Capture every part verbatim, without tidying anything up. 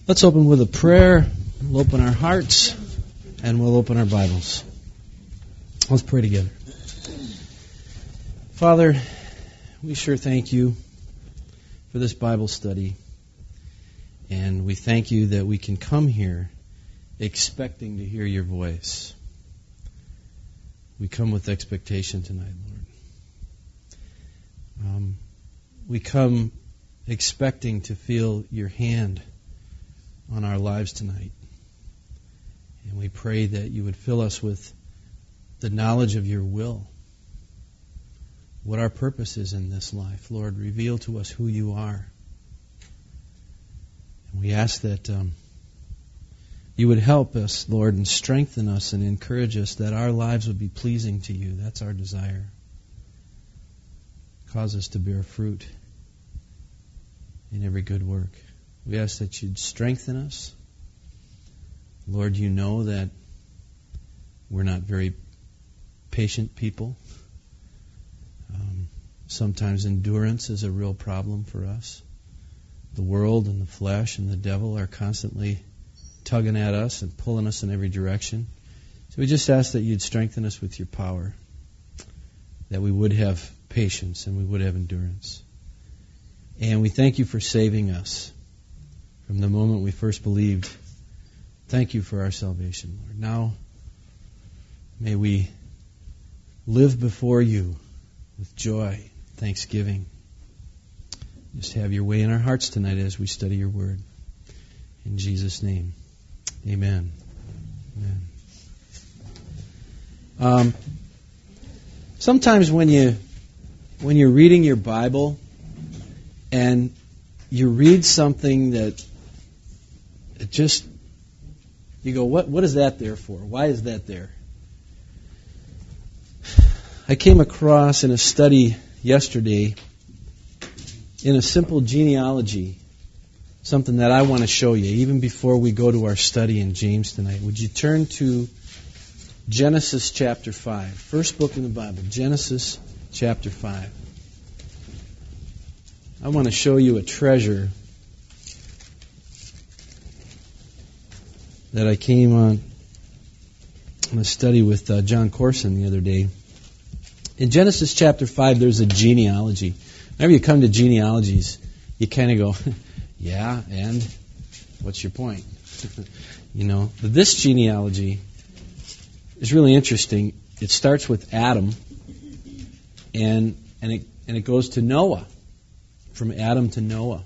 Let's open with a prayer. We'll open our hearts and we'll open our Bibles. Let's pray together. Father, we sure thank you for this Bible study. And we thank you that we can come here expecting to hear your voice. We come with expectation tonight, Lord. Um, we come expecting to feel your hand on our lives tonight. And we pray that you would fill us with the knowledge of your will, what our purpose is in this life. Lord, reveal to us who you are. And we ask that um, you would help us, Lord, and strengthen us and encourage us that our lives would be pleasing to you. That's our desire. Cause us to bear fruit in every good work. We ask that you'd strengthen us. Lord, you know that we're not very patient people. Um, sometimes endurance is a real problem for us. The world and the flesh and the devil are constantly tugging at us and pulling us in every direction. So we just ask that you'd strengthen us with your power, that we would have patience and we would have endurance. And we thank you for saving us from the moment we first believed. Thank you for our salvation, Lord. Now, may we live before you with joy, thanksgiving. Just have your way in our hearts tonight as we study your word. In Jesus' name, amen. Amen. Um, sometimes when you when you're reading your Bible and you read something that it just, you go, what what is that there for? Why is that there? I came across in a study yesterday, in a simple genealogy, something that I want to show you, even before we go to our study in James tonight. Would you turn to Genesis chapter five, first book in the Bible, Genesis chapter five. I want to show you a treasure that I came on in a study with uh, John Corson the other day. In Genesis chapter five, there's a genealogy. Whenever you come to genealogies, you kind of go, yeah, and what's your point? you know, but this genealogy is really interesting. It starts with Adam, and and it and it goes to Noah, from Adam to Noah.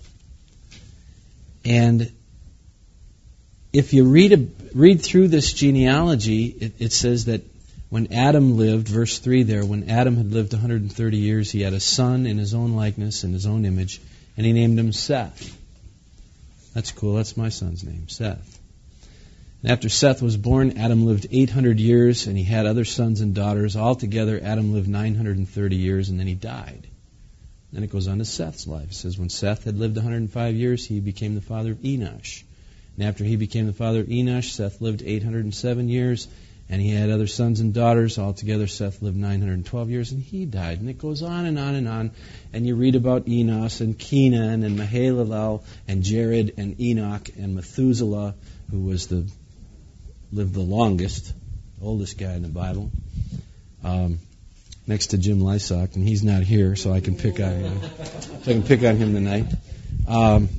And if you read a, read through this genealogy, it, it says that when Adam lived, verse three there, when Adam had lived one hundred thirty years, he had a son in his own likeness, in his own image, and he named him Seth. That's cool. That's my son's name, Seth. And after Seth was born, Adam lived eight hundred years, and he had other sons and daughters. Altogether, Adam lived nine hundred thirty years, and then he died. Then it goes on to Seth's life. It says, when Seth had lived one hundred five years, he became the father of Enosh. And after he became the father of Enosh, Seth lived eight hundred seven years, and he had other sons and daughters. Altogether, Seth lived nine hundred twelve years, and he died. And it goes on and on and on. And you read about Enos and Kenan and Mahalalel and Jared and Enoch and Methuselah, who was the lived the longest, oldest guy in the Bible, um, next to Jim Lysock, and he's not here, so I can pick on him. So I can pick on him tonight. Um,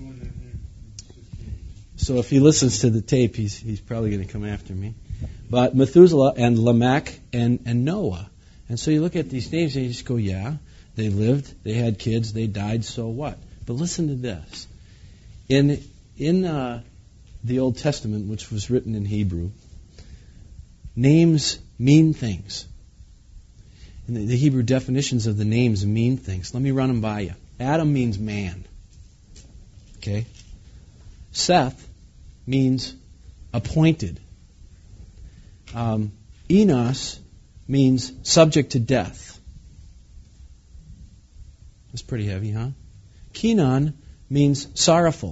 so if he listens to the tape, he's he's probably going to come after me. But Methuselah and Lamech and, and Noah. And so you look at these names and you just go, yeah, they lived, they had kids, they died, so what? But listen to this. In in uh, the Old Testament, which was written in Hebrew, names mean things. And the, the Hebrew definitions of the names mean things. Let me run them by you. Adam means man. Okay? Seth means appointed. Um, Enos means subject to death. That's pretty heavy, huh? Kenan means sorrowful.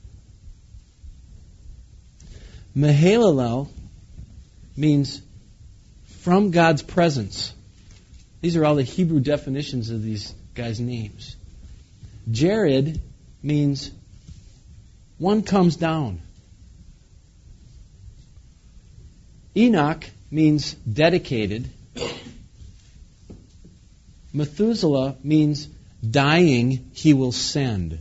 Mahalalel means from God's presence. These are all the Hebrew definitions of these guys' names. Jared means one comes down. Enoch means dedicated. Methuselah means dying, he will send.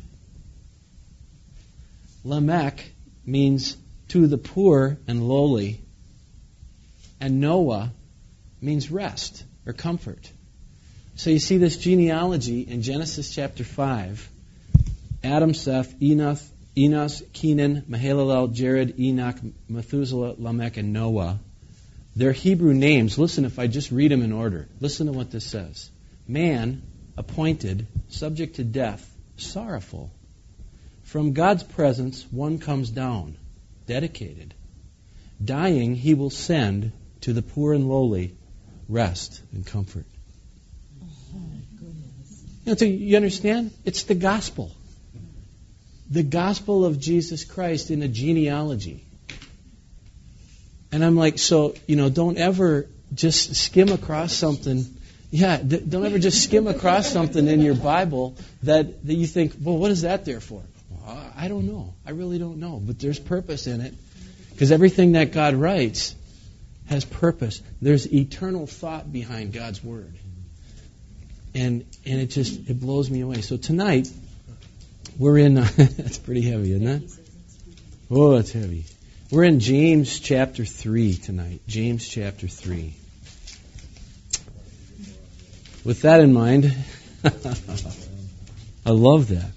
Lamech means to the poor and lowly. And Noah means rest or comfort. So you see this genealogy in Genesis chapter five. Adam, Seth, Enoch, Enos, Kenan, Mahalalel, Jared, Enoch, Methuselah, Lamech, and Noah. Their Hebrew names, listen if I just read them in order. Listen to what this says. Man, appointed, subject to death, sorrowful. From God's presence, one comes down, dedicated. Dying, he will send to the poor and lowly rest and comfort. Oh, goodness. You know, so you understand? It's the gospel. The gospel of Jesus Christ in a genealogy. And I'm like, so, you know, don't ever just skim across something. Yeah, th- don't ever just skim across something in your Bible that, that you think, well, what is that there for? Well, I don't know. I really don't know. But there's purpose in it. Because everything that God writes has purpose. There's eternal thought behind God's Word. And and it just, it blows me away. So tonight, we're in, uh, that's pretty heavy, isn't it? Oh, it's heavy. We're in James chapter three tonight. James chapter three. With that in mind, I love that.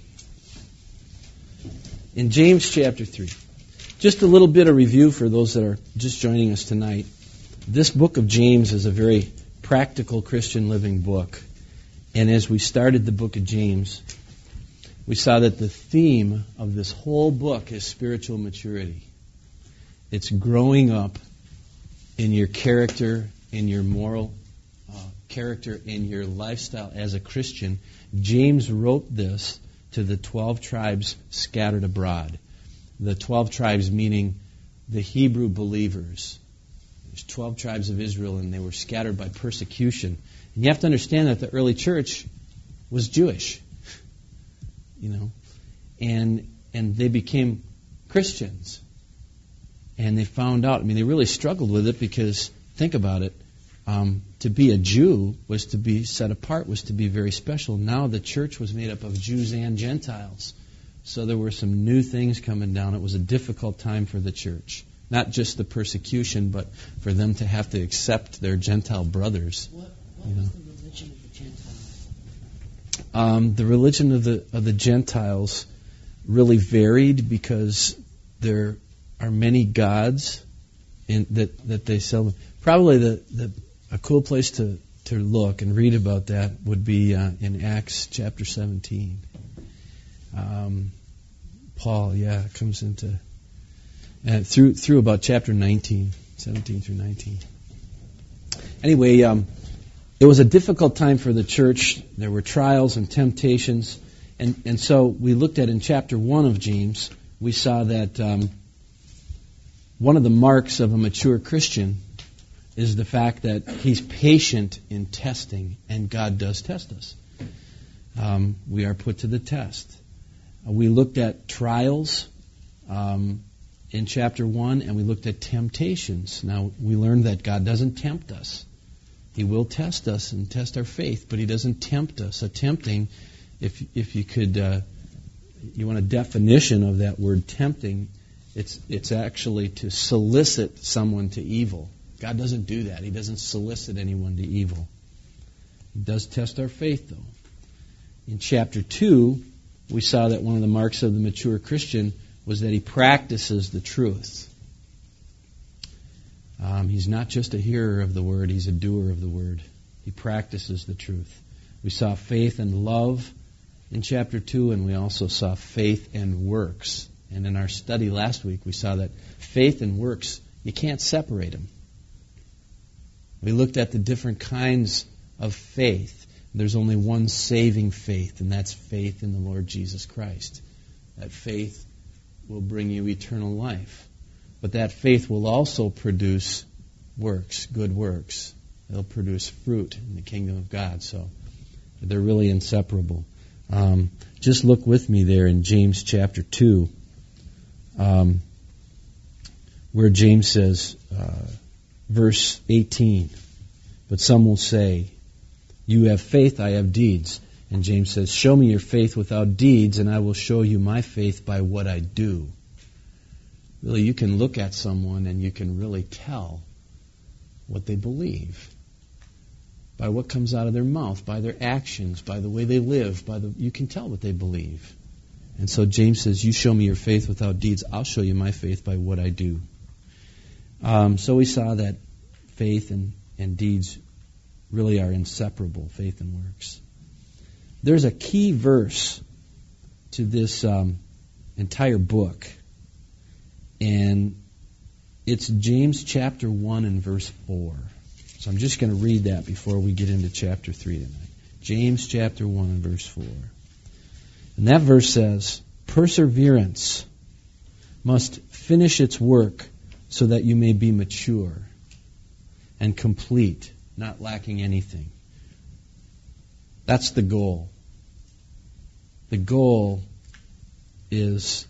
In James chapter three. Just a little bit of review for those that are just joining us tonight. This book of James is a very practical Christian living book. And as we started the book of James, we saw that the theme of this whole book is spiritual maturity. It's growing up in your character, in your moral uh, character, in your lifestyle as a Christian. James wrote this to the twelve tribes scattered abroad. The twelve tribes meaning the Hebrew believers. There's twelve tribes of Israel, and they were scattered by persecution. And you have to understand that the early church was Jewish, you know, and and they became Christians. And they found out, I mean, they really struggled with it because, think about it, um, to be a Jew was to be set apart, was to be very special. Now the church was made up of Jews and Gentiles. So there were some new things coming down. It was a difficult time for the church. Not just the persecution, but for them to have to accept their Gentile brothers. What, what you know. was the religion of the Gentiles? Um, the religion of the of the Gentiles really varied because there are many gods in, that that they sell. Probably the, the a cool place to, to look and read about that would be uh, in Acts chapter seventeen. Um, Paul, yeah, comes into uh, through through about chapter nineteen, seventeen through nineteen. Anyway, um, it was a difficult time for the church. There were trials and temptations, and and so we looked at in chapter one of James. We saw that um, one of the marks of a mature Christian is the fact that he's patient in testing, and God does test us. Um, we are put to the test. Uh, we looked at trials um, in chapter one, and we looked at temptations. Now, we learned that God doesn't tempt us. He will test us and test our faith, but He doesn't tempt us. A tempting, if if you could, uh, you want a definition of that word tempting, it's it's actually to solicit someone to evil. God doesn't do that. He doesn't solicit anyone to evil. He does test our faith, though. In chapter two, we saw that one of the marks of the mature Christian was that he practices the truth. Um, he's not just a hearer of the word, he's a doer of the word. He practices the truth. We saw faith and love in chapter two, and we also saw faith and works. And in our study last week, we saw that faith and works, you can't separate them. We looked at the different kinds of faith. There's only one saving faith, and that's faith in the Lord Jesus Christ. That faith will bring you eternal life. But that faith will also produce works, good works. It'll produce fruit in the kingdom of God. So they're really inseparable. Um, just look with me there in James chapter two, um, where James says, uh, verse eighteen. But some will say, you have faith, I have deeds. And James says, show me your faith without deeds, and I will show you my faith by what I do. Really, you can look at someone and you can really tell what they believe by what comes out of their mouth, by their actions, by the way they live. By the you can tell what they believe. And so James says, you show me your faith without deeds, I'll show you my faith by what I do. Um, so we saw that faith and, and deeds really are inseparable, faith and works. There's a key verse to this um, entire book, and it's James chapter one and verse four. So I'm just going to read that before we get into chapter three tonight. James chapter one and verse four. And that verse says, perseverance must finish its work so that you may be mature and complete, not lacking anything. That's the goal. The goal is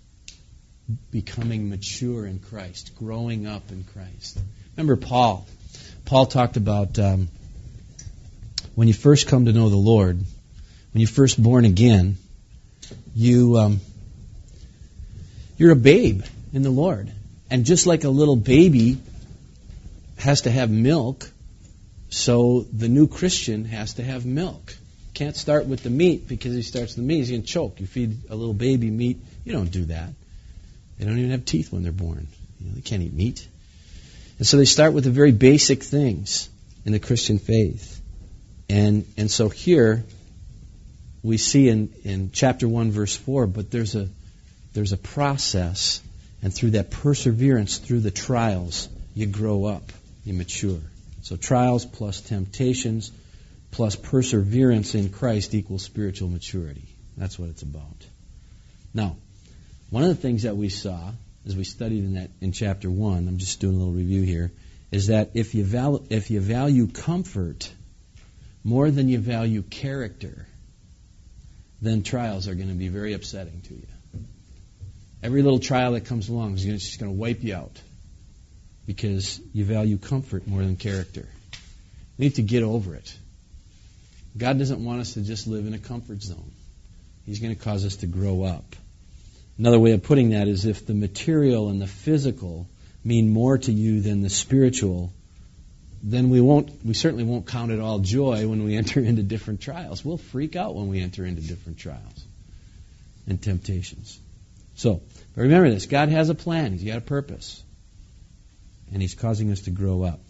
becoming mature in Christ, growing up in Christ. Remember Paul. Paul talked about um, when you first come to know the Lord, when you're first born again, you um, you're a babe in the Lord. And just like a little baby has to have milk, so the new Christian has to have milk. Can't start with the meat, because he starts with the meat, he's going to choke. You feed a little baby meat, you don't do that. They don't even have teeth when they're born. You know, they can't eat meat. And so they start with the very basic things in the Christian faith. And and so here we see in, in chapter one, verse four, but there's a there's a process, and through that perseverance, through the trials, you grow up, you mature. So trials plus temptations plus perseverance in Christ equals spiritual maturity. That's what it's about. Now, one of the things that we saw as we studied in that in chapter one, I'm just doing a little review here, is that if you value, if you value comfort more than you value character, then trials are going to be very upsetting to you. Every little trial that comes along is just going to wipe you out because you value comfort more than character. We need to get over it. God doesn't want us to just live in a comfort zone. He's going to cause us to grow up. Another way of putting that is if the material and the physical mean more to you than the spiritual, then we won't, we certainly won't count it all joy when we enter into different trials. We'll freak out when we enter into different trials and temptations. So, but remember this, God has a plan. He's got a purpose. And He's causing us to grow up.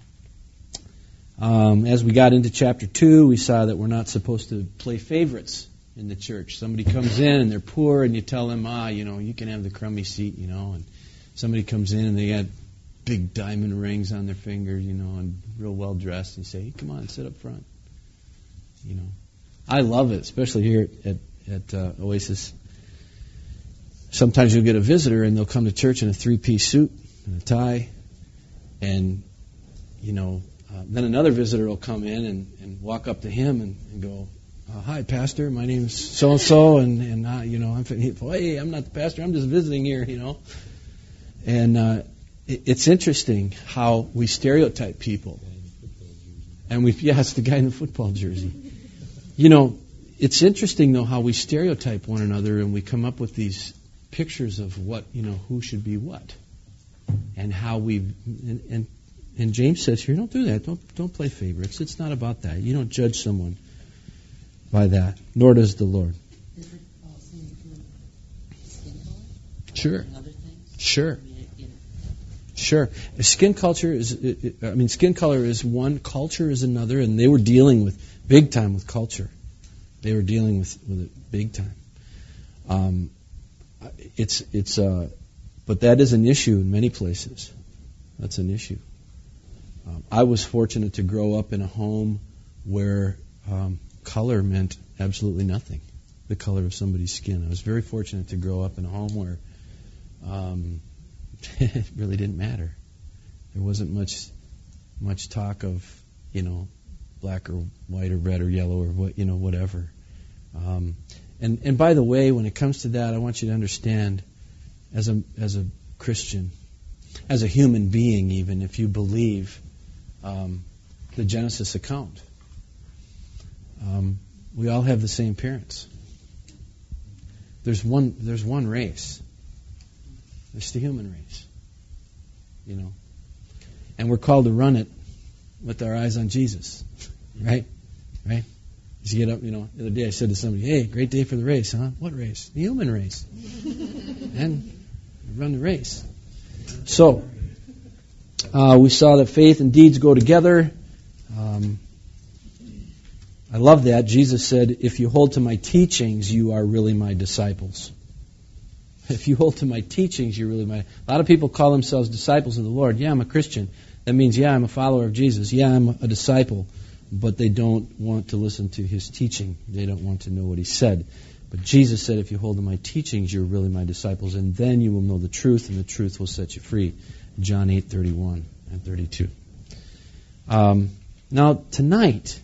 Um, as we got into chapter two, we saw that we're not supposed to play favorites in the church. Somebody comes in and they're poor, and you tell them, ah, you know, you can have the crummy seat, you know. And somebody comes in and they got big diamond rings on their finger, you know, and real well dressed, and you say, hey, come on, sit up front. You know, I love it, especially here at at uh, Oasis. Sometimes you'll get a visitor and they'll come to church in a three-piece suit and a tie, and you know, uh, then another visitor will come in and, and walk up to him and, and go, uh, "Hi, Pastor. My name's so and so, and and uh, you know, I'm hey, I'm not the pastor. I'm just visiting here, you know." And uh, it, it's interesting how we stereotype people, and we yeah, it's the guy in the football jersey. You know, it's interesting though how we stereotype one another, and we come up with these pictures of what, you know, who should be what, and how we and, and and James says here, don't do that. Don't don't play favorites. It's not about that. You don't judge someone by that, nor does the Lord. Does it also include skin color? Sure. And other things? Sure. I mean, it, it, Sure. Skin culture is, it, it, I mean, skin color is one, culture is another, and they were dealing with, big time with culture. They were dealing with, with it big time. Um, it's, it's, uh, but that is an issue in many places. That's an issue. Um, I was fortunate to grow up in a home where um, color meant absolutely nothing. The color of somebody's skin. I was very fortunate to grow up in a home where um, it really didn't matter. There wasn't much much talk of, you know, black or white or red or yellow or what, you know, whatever. Um, and and by the way, when it comes to that, I want you to understand, as a as a Christian, as a human being, even if you believe um, the Genesis account. Um, we all have the same parents. There's one. There's one race. It's the human race. You know, and we're called to run it with our eyes on Jesus, right? Right? You get up. You know, the other day I said to somebody, "Hey, great day for the race, huh? What race? The human race." And run the race. So uh, we saw that faith and deeds go together. Um, I love that. Jesus said, if you hold to my teachings, you are really my disciples. If you hold to my teachings, you're really my... A lot of people call themselves disciples of the Lord. Yeah, I'm a Christian. That means, yeah, I'm a follower of Jesus. Yeah, I'm a disciple. But they don't want to listen to his teaching. They don't want to know what he said. But Jesus said, if you hold to my teachings, you're really my disciples. And then you will know the truth, and the truth will set you free. John eight thirty-one and thirty-two. Um, now, tonight...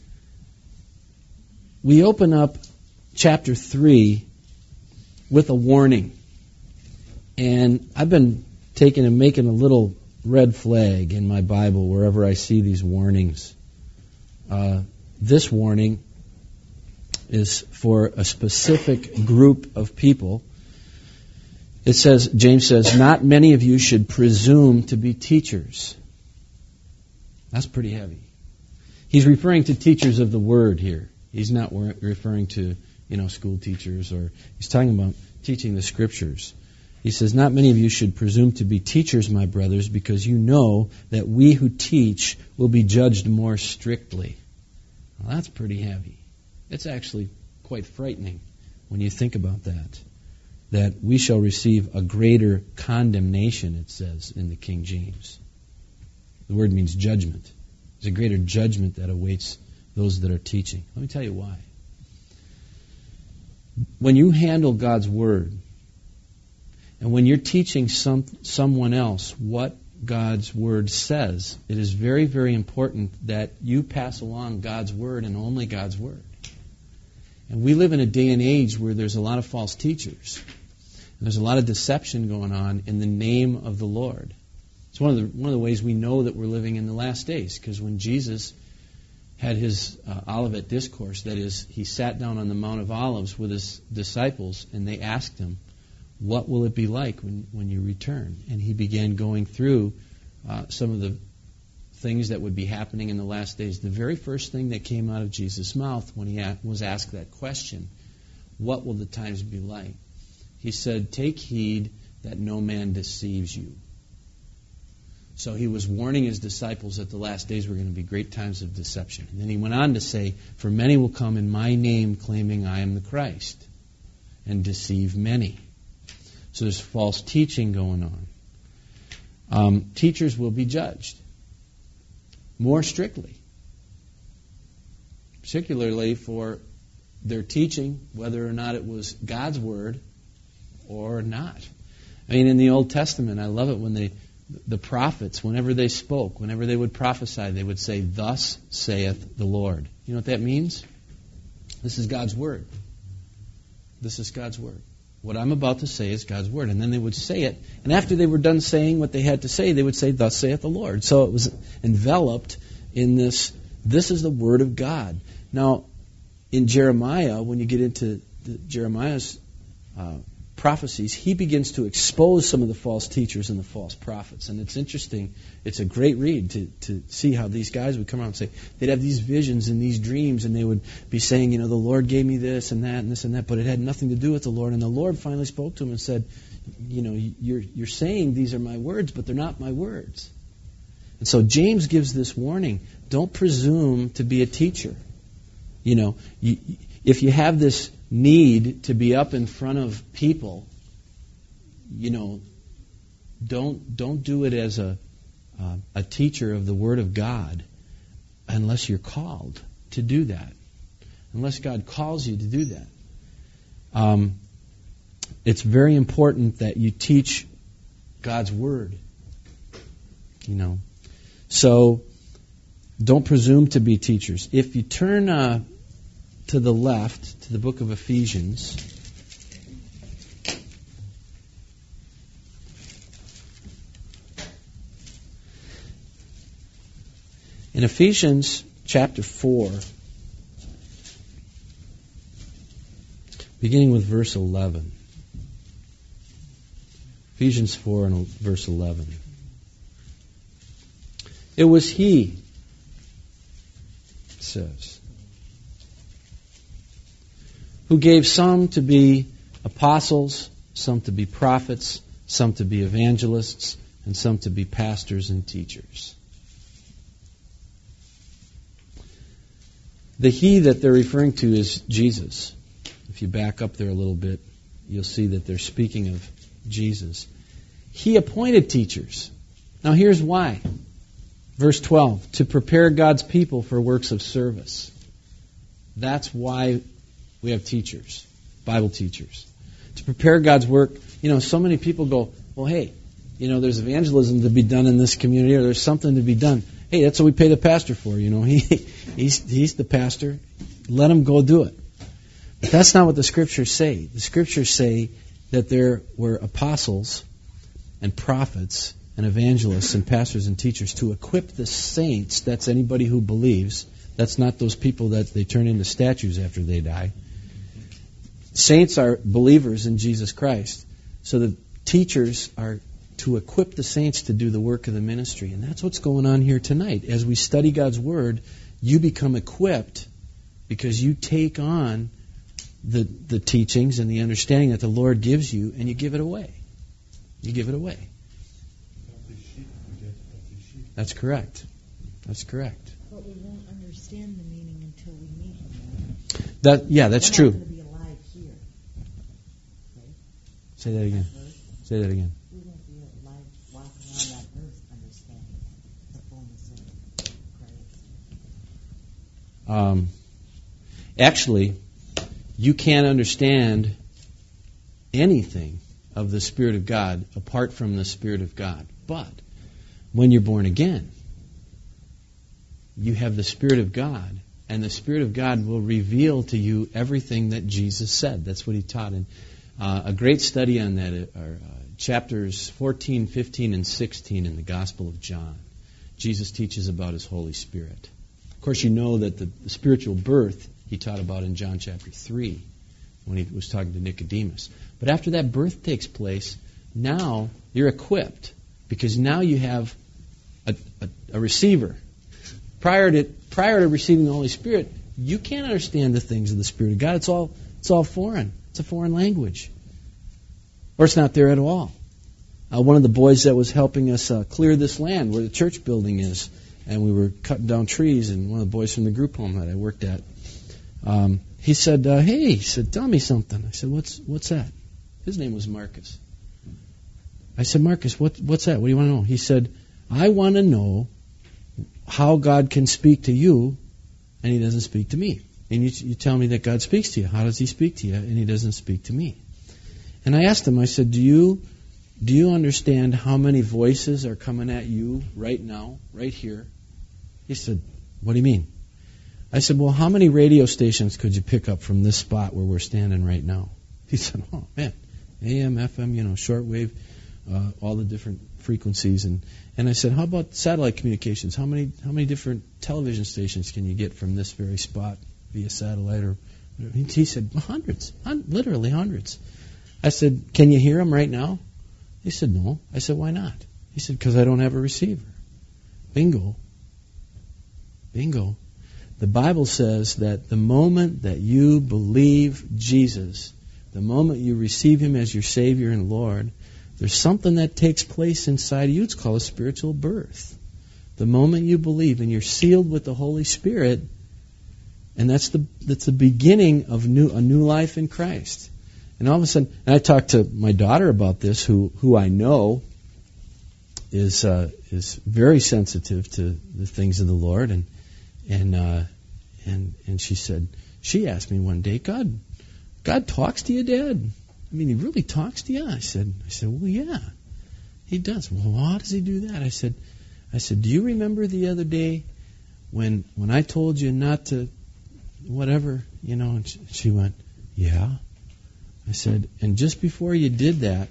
we open up chapter three with a warning. And I've been taking and making a little red flag in my Bible wherever I see these warnings. Uh, this warning is for a specific group of people. It says, James says, not many of you should presume to be teachers. That's pretty heavy. He's referring to teachers of the Word here. He's not referring to, you know, school teachers, or he's talking about teaching the Scriptures. He says, not many of you should presume to be teachers, my brothers, because you know that we who teach will be judged more strictly. Well, that's pretty heavy. It's actually quite frightening when you think about that. That we shall receive a greater condemnation, it says in the King James. The word means judgment. There's a greater judgment that awaits those that are teaching. Let me tell you why. When you handle God's Word, and when you're teaching some someone else what God's Word says, it is very, very important that you pass along God's Word and only God's Word. And we live in a day and age where there's a lot of false teachers. And there's a lot of deception going on in the name of the Lord. It's one of the one of the ways we know that we're living in the last days, because when Jesus had his uh, Olivet Discourse, that is, he sat down on the Mount of Olives with his disciples, and they asked him, what will it be like when, when you return? And he began going through uh, some of the things that would be happening in the last days. The very first thing that came out of Jesus' mouth when he a- was asked that question, what will the times be like? He said, take heed that no man deceives you. So he was warning his disciples that the last days were going to be great times of deception. And then he went on to say, for many will come in my name claiming I am the Christ, and deceive many. So there's false teaching going on. Um, teachers will be judged more strictly, particularly for their teaching, whether or not it was God's Word or not. I mean, in the Old Testament, I love it when they the prophets, whenever they spoke, whenever they would prophesy, they would say, thus saith the Lord. You know what that means? This is God's Word. This is God's Word. What I'm about to say is God's Word. And then they would say it, and after they were done saying what they had to say, they would say, thus saith the Lord. So it was enveloped in this, this is the Word of God. Now, in Jeremiah, when you get into the, Jeremiah's uh, prophecies, he begins to expose some of the false teachers and the false prophets. And it's interesting. It's a great read to, to see how these guys would come out and say, they'd have these visions and these dreams, and they would be saying, you know, the Lord gave me this and that and this and that, but it had nothing to do with the Lord. And the Lord finally spoke to him and said, you know, you're, you're saying these are my words, but they're not my words. And so James gives this warning. Don't presume to be a teacher. You know, you, if you have this need to be up in front of people, you know, don't don't do it as a uh, a teacher of the Word of God unless you're called to do that. Unless God calls you to do that. Um, it's very important that you teach God's Word. You know, so don't presume to be teachers. If you turn uh, to the left, to the book of Ephesians. In Ephesians chapter four, beginning with verse eleven. Ephesians four and verse eleven. It was He, it says, who gave some to be apostles, some to be prophets, some to be evangelists, and some to be pastors and teachers. The He that they're referring to is Jesus. If you back up there a little bit, you'll see that they're speaking of Jesus. He appointed teachers. Now here's why. Verse twelve, to prepare God's people for works of service. That's why we have teachers, Bible teachers. To prepare God's work. You know, so many people go, well, hey, you know, there's evangelism to be done in this community, or there's something to be done. Hey, that's what we pay the pastor for, you know. He he's he's the pastor. Let him go do it. But that's not what the Scriptures say. The Scriptures say that there were apostles and prophets and evangelists and pastors and teachers to equip the saints. That's anybody who believes. That's not those people that they turn into statues after they die. Saints are believers in Jesus Christ. So the teachers are to equip the saints to do the work of the ministry. And that's what's going on here tonight. As we study God's Word, you become equipped because you take on the, the teachings and the understanding that the Lord gives you, and you give it away. You give it away. That's correct. That's correct. But we won't understand the meaning until we meet Him. That yeah, that's We're true. not going to be alive here. Okay? Say that again. Say that again. We won't be alive walking around that earth understanding the fullness of Christ. Um, actually, you can't understand anything of the Spirit of God apart from the Spirit of God. But when you're born again, you have the Spirit of God, and the Spirit of God will reveal to you everything that Jesus said. That's what He taught. And uh, a great study on that are uh, chapters fourteen, fifteen, and sixteen in the Gospel of John. Jesus teaches about His Holy Spirit. Of course, you know that the, the spiritual birth He taught about in John chapter three when He was talking to Nicodemus. But after that birth takes place, now you're equipped because now you have a, a, a receiver. Prior to prior to receiving the Holy Spirit, you can't understand the things of the Spirit of God. It's all it's all foreign. It's a foreign language, or it's not there at all. Uh, one of the boys that was helping us uh, clear this land where the church building is, and we were cutting down trees, and one of the boys from the group home that I worked at, um, he said, uh, "Hey," he said, "tell me something." I said, "What's what's that?" His name was Marcus. I said, "Marcus, what what's that? What do you want to know?" He said, "I want to know how God can speak to you, and He doesn't speak to me. And you, you tell me that God speaks to you. How does He speak to you, and He doesn't speak to me?" And I asked him, I said, do you do you understand how many voices are coming at you right now, right here? He said, "What do you mean?" I said, "Well, how many radio stations could you pick up from this spot where we're standing right now?" He said, "Oh, man, A M, F M, you know, shortwave, uh, all the different frequencies." And, and I said, "How about satellite communications? How many how many different television stations can you get from this very spot via satellite?" Or whatever? He, he said, hundreds, hun- literally hundreds. I said, "Can you hear them right now?" He said, "No." I said, "Why not?" He said, "Because I don't have a receiver." Bingo. Bingo. The Bible says that the moment that you believe Jesus, the moment you receive Him as your Savior and Lord, there's something that takes place inside of you. It's called a spiritual birth. The moment you believe and you're sealed with the Holy Spirit, and that's the that's the beginning of new a new life in Christ. And all of a sudden, and I talked to my daughter about this, who who I know is uh, is very sensitive to the things of the Lord, and and uh, and and she said, she asked me one day, God, God talks to you, Dad? I mean, He really talks to you? I said, I said, well, yeah, He does. Well, how does He do that? I said, I said, do you remember the other day when when I told you not to, whatever, you know? And she, she went, yeah. I said, and just before you did that,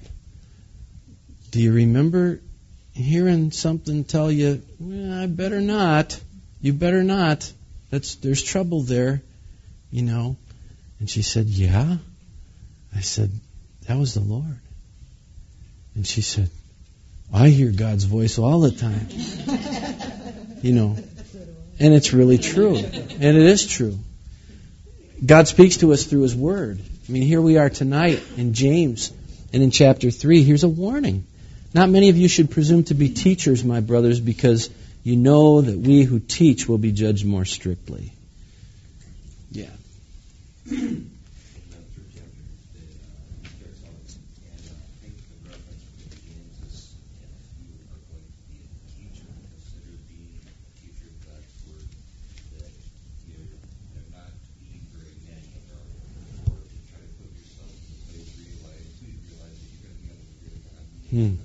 do you remember hearing something tell you, well, I better not? You better not. That's there's trouble there, you know. And she said, yeah. I said, that was the Lord. And she said, I hear God's voice all the time. You know. And it's really true. And it is true. God speaks to us through His Word. I mean, here we are tonight in James and in chapter three. Here's a warning. Not many of you should presume to be teachers, my brothers, because you know that we who teach will be judged more strictly. Yeah. Hmm.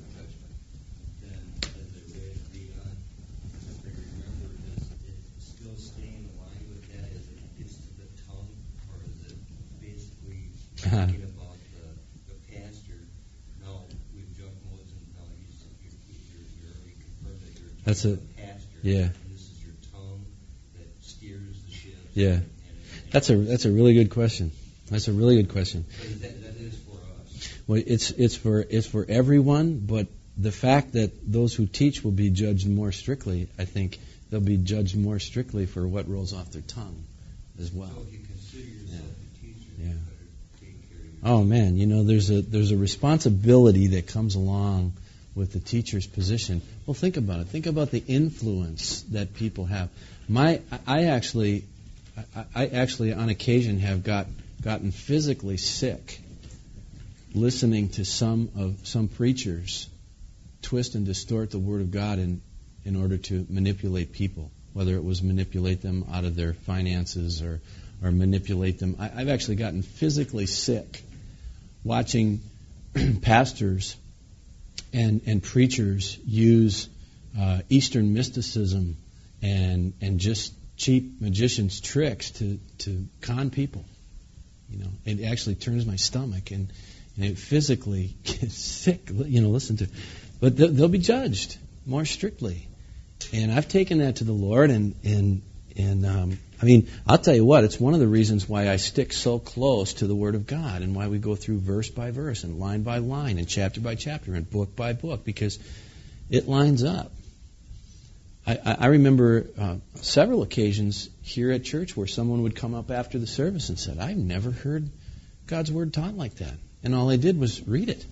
Uh-huh. About the, the pastor. No, we've jumped Moses and now you're, you're, you're already confirmed that you're a That's a pastor. Yeah. And this is your tongue that steers the ship. Yeah. And, and that's a that's a really good question. That's a really good question. That, that is for us. Well, it's it's for it's for everyone, but the fact that those who teach will be judged more strictly, I think they'll be judged more strictly for what rolls off their tongue as well. So if you consider yourself yeah. a teacher, yeah. Oh man, you know, there's a there's a responsibility that comes along with the teacher's position. Well, think about it. Think about the influence that people have. My, I actually, I, I actually on occasion have got gotten physically sick listening to some of some preachers twist and distort the Word of God in in order to manipulate people, whether it was manipulate them out of their finances or or manipulate them. I, I've actually gotten physically sick watching pastors and and preachers use uh, Eastern mysticism and and just cheap magicians' tricks to, to con people. You know, it actually turns my stomach and, and it physically gets sick. You know, listen to, but they'll, they'll be judged more strictly. And I've taken that to the Lord, and and and um, I mean, I'll tell you what, it's one of the reasons why I stick so close to the Word of God and why we go through verse by verse and line by line and chapter by chapter and book by book, because it lines up. I, I remember uh, several occasions here at church where someone would come up after the service and said, I've never heard God's Word taught like that. And all I did was read it.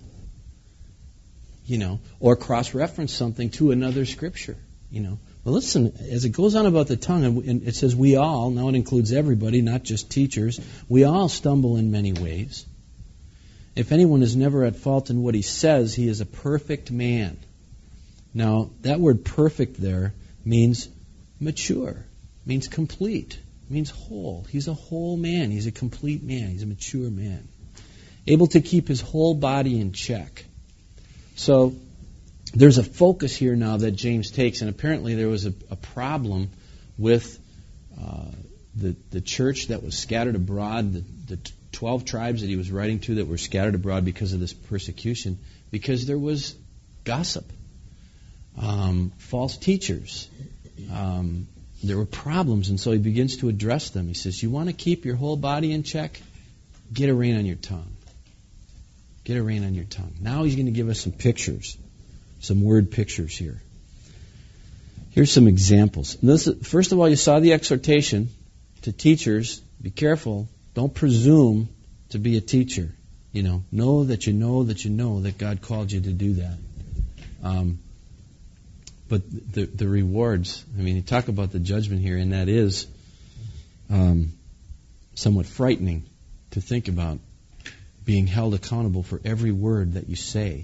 You know, or cross-reference something to another scripture. You know, well, listen, as it goes on about the tongue, and it says we all, now it includes everybody, not just teachers, we all stumble in many ways. If anyone is never at fault in what he says, he is a perfect man. Now, that word perfect there means mature, means complete, means whole. He's a whole man. He's a complete man. He's a mature man. Able to keep his whole body in check. So, there's a focus here now that James takes, and apparently there was a, a problem with uh, the the church that was scattered abroad, the, the twelve tribes that he was writing to that were scattered abroad because of this persecution, because there was gossip, um, false teachers. Um, there were problems, and so he begins to address them. He says, you want to keep your whole body in check? Get a rein on your tongue. Get a rein on your tongue. Now he's going to give us some pictures. Some word pictures here. Here's some examples. This, first of all, you saw the exhortation to teachers. Be careful. Don't presume to be a teacher. You know, know that you know that you know that God called you to do that. Um, but the the rewards. I mean, you talk about the judgment here, and that is um, somewhat frightening to think about, being held accountable for every word that you say.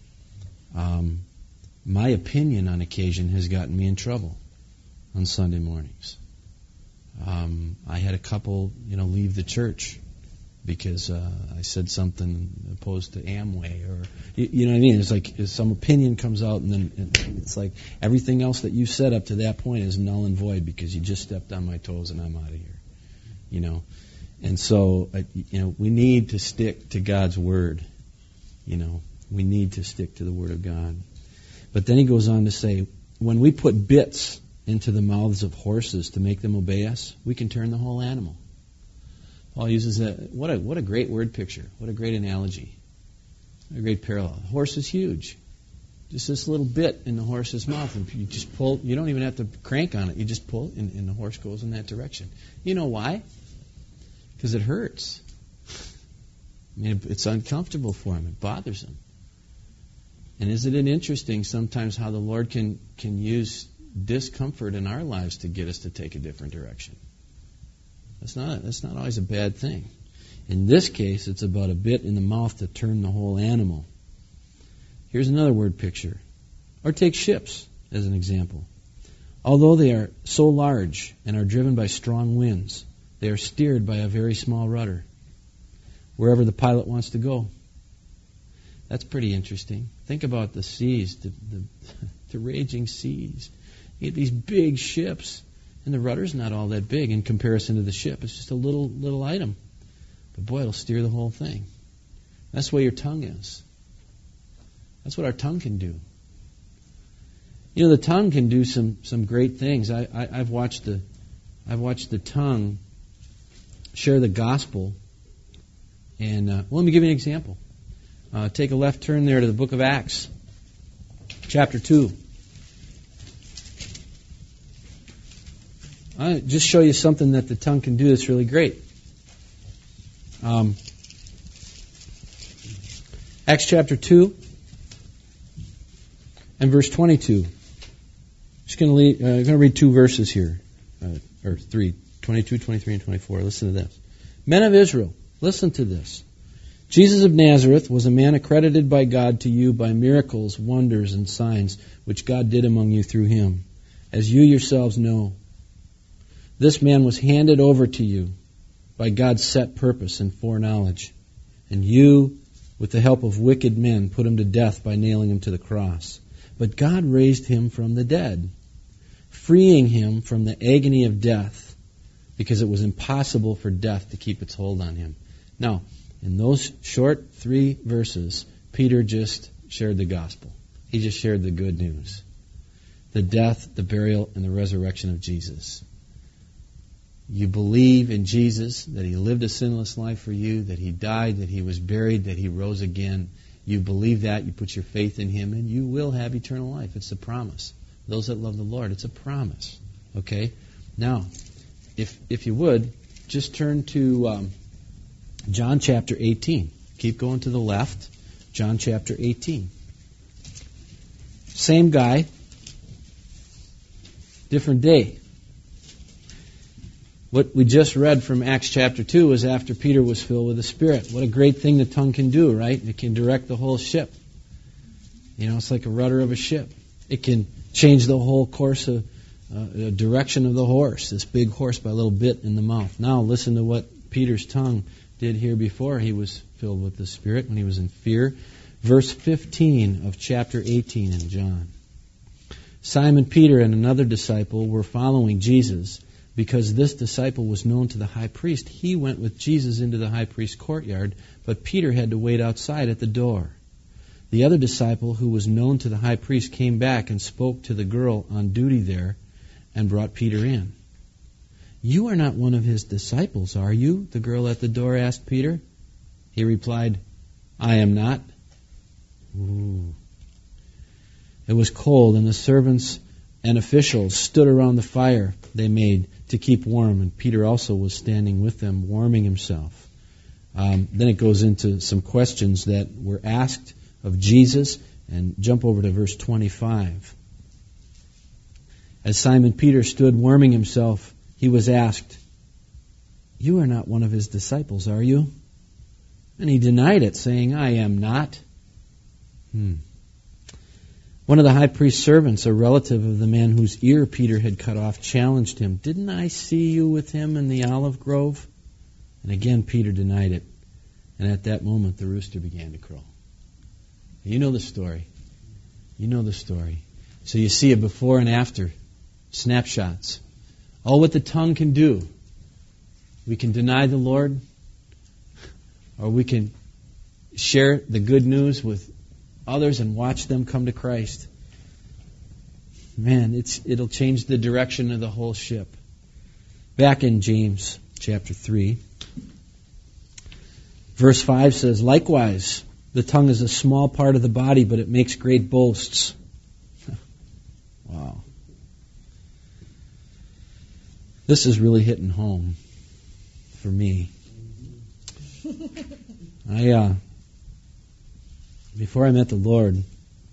Um, my opinion on occasion has gotten me in trouble on Sunday mornings. Um, I had a couple, you know, leave the church because uh, I said something opposed to Amway, or you, you know what I mean. It's like some opinion comes out, and then it's like everything else that you said up to that point is null and void because you just stepped on my toes and I'm out of here. You know, and so uh, you know we need to stick to God's word. You know. We need to stick to the Word of God. But then he goes on to say, when we put bits into the mouths of horses to make them obey us, we can turn the whole animal. Paul uses a what a what a great word picture. What a great analogy. What a great parallel. The horse is huge. Just this little bit in the horse's mouth, and you just pull. You don't even have to crank on it. You just pull, and, and the horse goes in that direction. You know why? Because it hurts. I mean, it's uncomfortable for him. It bothers him. And isn't it interesting sometimes how the Lord can can use discomfort in our lives to get us to take a different direction? That's not that's not always a bad thing. In this case, it's about a bit in the mouth to turn the whole animal. Here's another word picture. Or take ships as an example. Although they are so large and are driven by strong winds, they are steered by a very small rudder, wherever the pilot wants to go. That's pretty interesting. Think about the seas, the, the, the raging seas. You get these big ships, and the rudder's not all that big in comparison to the ship. It's just a little little item. But boy, it'll steer the whole thing. That's the way your tongue is. That's what our tongue can do. You know, the tongue can do some, some great things. I, I, I've watched the I've watched the tongue share the gospel. And uh, well, let me give you an example. Uh, take a left turn there to the book of Acts, chapter two. I'll just show you something that the tongue can do that's really great. Um, Acts chapter two and verse twenty-two. Just going to uh, going to read two verses here, uh, or three, twenty-two, twenty-three, and twenty-four. Listen to this. Men of Israel, listen to this. Jesus of Nazareth was a man accredited by God to you by miracles, wonders, and signs, which God did among you through him, as you yourselves know. This man was handed over to you by God's set purpose and foreknowledge, and you, with the help of wicked men, put him to death by nailing him to the cross. But God raised him from the dead, freeing him from the agony of death, because it was impossible for death to keep its hold on him. Now, in those short three verses, Peter just shared the gospel. He just shared the good news. The death, the burial, and the resurrection of Jesus. You believe in Jesus, that he lived a sinless life for you, that he died, that he was buried, that he rose again. You believe that, you put your faith in him, and you will have eternal life. It's a promise. Those that love the Lord, it's a promise. Okay? Now, if if you would, just turn to um, John chapter eighteen. Keep going to the left. John chapter eighteen. Same guy, different day. What we just read from Acts chapter two was after Peter was filled with the Spirit. What a great thing the tongue can do, right? It can direct the whole ship. You know, it's like a rudder of a ship. It can change the whole course of uh, direction of the horse, this big horse by a little bit in the mouth. Now listen to what Peter's tongue did here before he was filled with the Spirit, when he was in fear. Verse fifteen of chapter eighteen in John. Simon Peter and another disciple were following Jesus. Because this disciple was known to the high priest, he went with Jesus into the high priest's courtyard, but Peter had to wait outside at the door. The other disciple, who was known to the high priest, came back and spoke to the girl on duty there and brought Peter in. You are not one of his disciples, are you? The girl at the door asked Peter. He replied, I am not. Ooh. It was cold, and the servants and officials stood around the fire they made to keep warm, and Peter also was standing with them, warming himself. Um, then it goes into some questions that were asked of Jesus, and jump over to verse twenty-five. As Simon Peter stood warming himself, he was asked, You are not one of his disciples, are you? And he denied it, saying, I am not. Hmm. One of the high priest's servants, a relative of the man whose ear Peter had cut off, challenged him, Didn't I see you with him in the olive grove? And again Peter denied it. And at that moment the rooster began to crow. You know the story. You know the story. So you see a before and after. Snapshots. All what the tongue can do. We can deny the Lord, or we can share the good news with others and watch them come to Christ. man, it's it'll change the direction of the whole ship. Back in James chapter three, verse five says, likewise, the tongue is a small part of the body, but it makes great boasts. Wow. This is really hitting home for me. I, uh, before I met the Lord,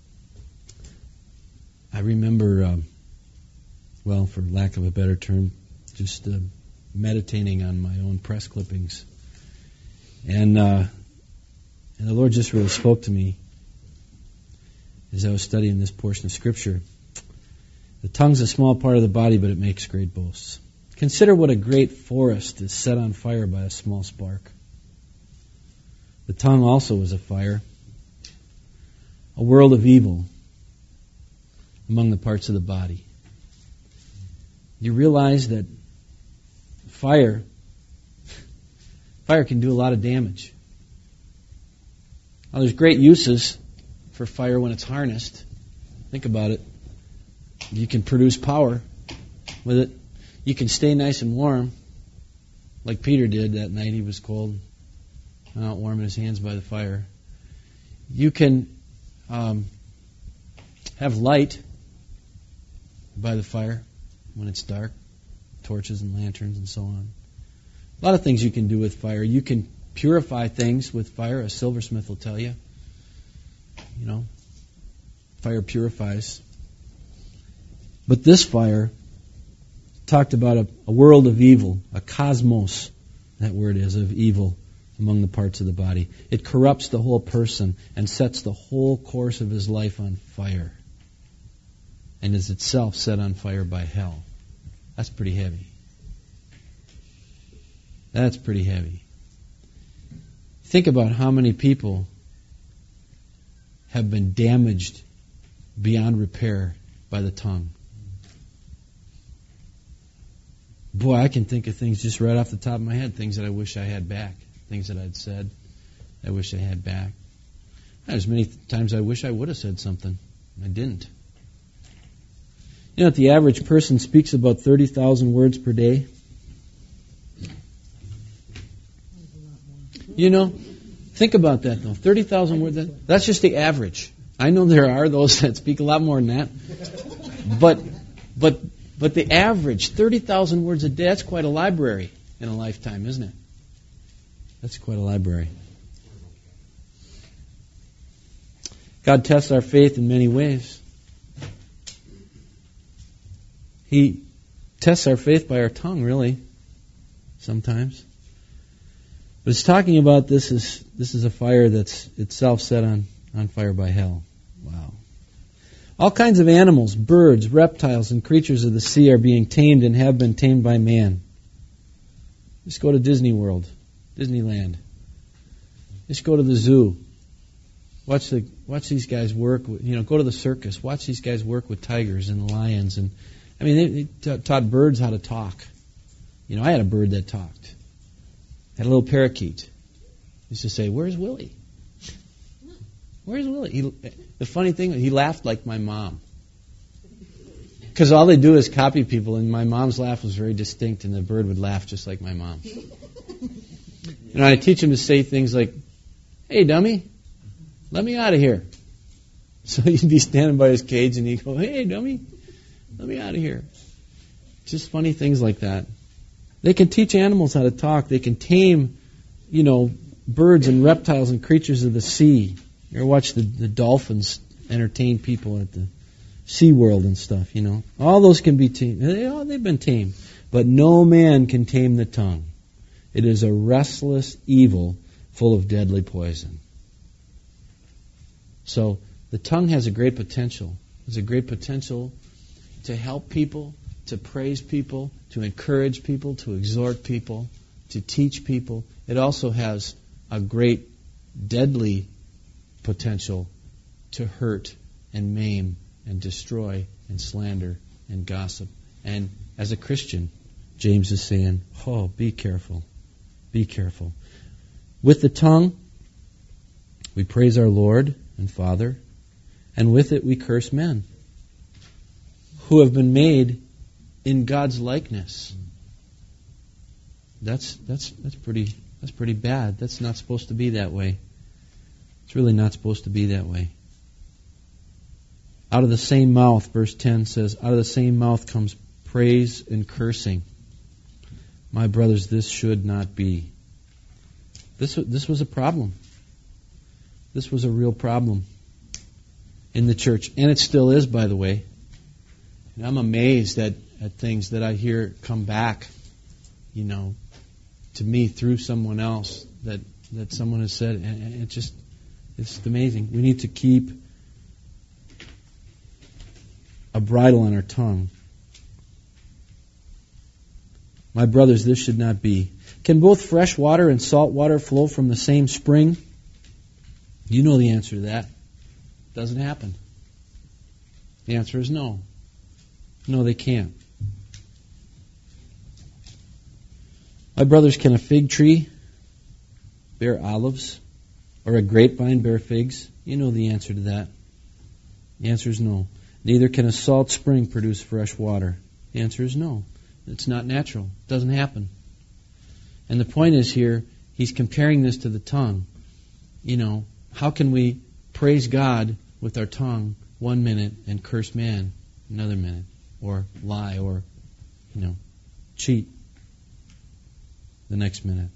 I remember, uh, well, for lack of a better term, just uh, meditating on my own press clippings. And, uh, and the Lord just really spoke to me as I was studying this portion of Scripture. The tongue's a small part of the body, but it makes great boasts. Consider what a great forest is set on fire by a small spark. The tongue also is a fire, a world of evil among the parts of the body. You realize that fire, fire can do a lot of damage. Now, there's great uses for fire when it's harnessed. Think about it. You can produce power with it. You can stay nice and warm, like Peter did that night. He was cold, out warming his hands by the fire. You can um, have light by the fire when it's dark, torches and lanterns and so on. A lot of things you can do with fire. You can purify things with fire. A silversmith will tell you. You know, fire purifies. But this fire talked about a, a world of evil, a cosmos, that word is, of evil among the parts of the body. It corrupts the whole person and sets the whole course of his life on fire, and is itself set on fire by hell. That's pretty heavy. That's pretty heavy. Think about how many people have been damaged beyond repair by the tongue. Boy, I can think of things just right off the top of my head, things that I wish I had back, things that I'd said I wish I had back. There's many times I wish I would have said something. I didn't. You know that the average person speaks about thirty thousand words per day? You know, think about that though. thirty thousand words, that's just the average. I know there are those that speak a lot more than that. But, but, But the average, thirty thousand words a day, that's quite a library in a lifetime, isn't it? That's quite a library. God tests our faith in many ways. He tests our faith by our tongue, really, sometimes. But it's talking about this is this is a fire that's itself set on, on fire by hell. Wow. All kinds of animals, birds, reptiles, and creatures of the sea are being tamed and have been tamed by man. Just go to Disney World, Disneyland. Just go to the zoo. Watch the watch these guys work. With, you know, go to the circus. Watch these guys work with tigers and lions. And I mean, they, they t- taught birds how to talk. You know, I had a bird that talked. Had a little parakeet. Used to say, "Where's Willie? Where's Willie?" He, the funny thing, he laughed like my mom. Because all they do is copy people, and my mom's laugh was very distinct, and the bird would laugh just like my mom. You know, I teach him to say things like, "Hey, dummy, let me out of here." So he'd be standing by his cage, and he'd go, "Hey, dummy, let me out of here." Just funny things like that. They can teach animals how to talk. They can tame, you know, birds and reptiles and creatures of the sea. You ever watch the, the dolphins entertain people at the SeaWorld and stuff, you know? All those can be tamed. They, oh, they've been tamed. But no man can tame the tongue. It is a restless evil full of deadly poison. So the tongue has a great potential. There's a great potential to help people, to praise people, to encourage people, to exhort people, to teach people. It also has a great deadly potential to hurt and maim and destroy and slander and gossip. And as a Christian, James is saying, oh, be careful. Be careful. With the tongue, we praise our Lord and Father, and with it we curse men. who have been made in God's likeness. That's that's that's pretty that's pretty bad. That's not supposed to be that way. It's really not supposed to be that way. Out of the same mouth, verse ten says, out of the same mouth comes praise and cursing. My brothers, this should not be. This this was a problem. This was a real problem in the church, and it still is, by the way. And I'm amazed at, at things that I hear come back, you know, to me through someone else that, that someone has said, and it just, it's amazing. We need to keep a bridle on our tongue. My brothers, this should not be. Can both fresh water and salt water flow from the same spring? You know the answer to that. Doesn't happen. The answer is no. No, they can't. My brothers, can a fig tree bear olives? Or a grapevine bear figs? You know the answer to that. The answer is no. Neither can a salt spring produce fresh water. The answer is no. It's not natural. It doesn't happen. And the point is here, he's comparing this to the tongue. You know, how can we praise God with our tongue one minute and curse man another minute? Or lie or, you know, cheat the next minute.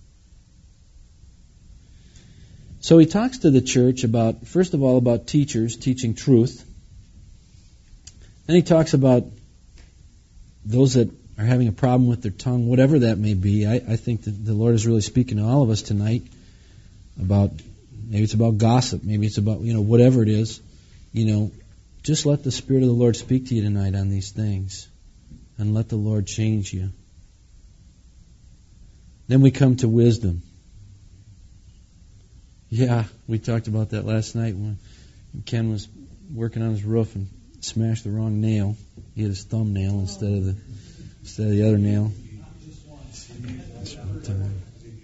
So he talks to the church about, first of all, about teachers teaching truth. Then he talks about those that are having a problem with their tongue, whatever that may be. I, I think that the Lord is really speaking to all of us tonight about, maybe it's about gossip, maybe it's about, you know, whatever it is, you know, just let the Spirit of the Lord speak to you tonight on these things, and let the Lord change you. Then we come to wisdom. Yeah, we talked about that last night when Ken was working on his roof and smashed the wrong nail. He had his thumbnail instead of the instead of the other nail. Just one time.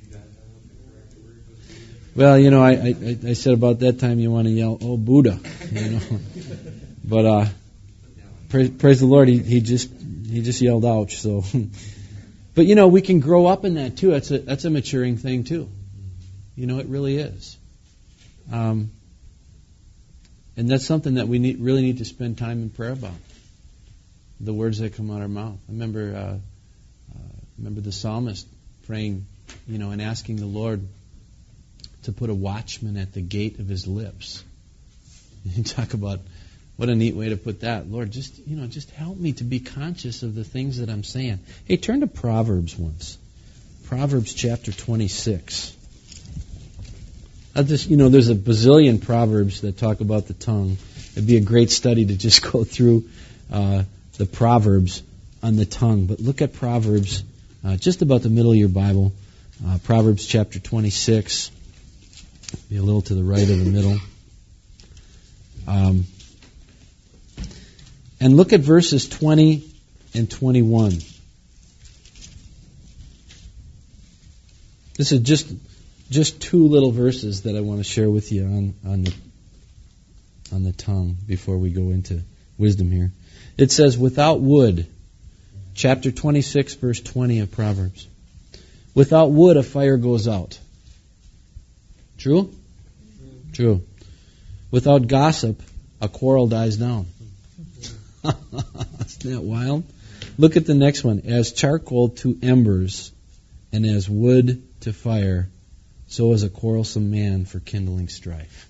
Well, you know, I, I, I said about that time you want to yell, "Oh Buddha," you know. But uh, praise, praise the Lord, he, he just he just yelled ouch. So, but you know, we can grow up in that too. That's a that's a maturing thing too. You know, it really is. Um, and that's something that we need, really need to spend time in prayer about. The words that come out of our mouth. I remember, uh, uh, remember the psalmist praying, you know, and asking the Lord to put a watchman at the gate of his lips. You talk about what a neat way to put that. Lord, just, you know, just help me to be conscious of the things that I'm saying. Hey, turn to Proverbs once. Proverbs chapter twenty-six. I just, you know, there's a bazillion Proverbs that talk about the tongue. It'd be a great study to just go through uh, the Proverbs on the tongue. But look at Proverbs, uh, just about the middle of your Bible. Uh, Proverbs chapter twenty-six. Be a little to the right of the middle. Um, and look at verses twenty and twenty-one. This is just just two little verses that I want to share with you on, on the on the tongue before we go into wisdom here. It says, without wood, chapter twenty-six, verse twenty of Proverbs. Without wood, a fire goes out. True? True. Without gossip, a quarrel dies down. Isn't that wild? Look at the next one. As charcoal to embers, and as wood to fire, so is a quarrelsome man for kindling strife.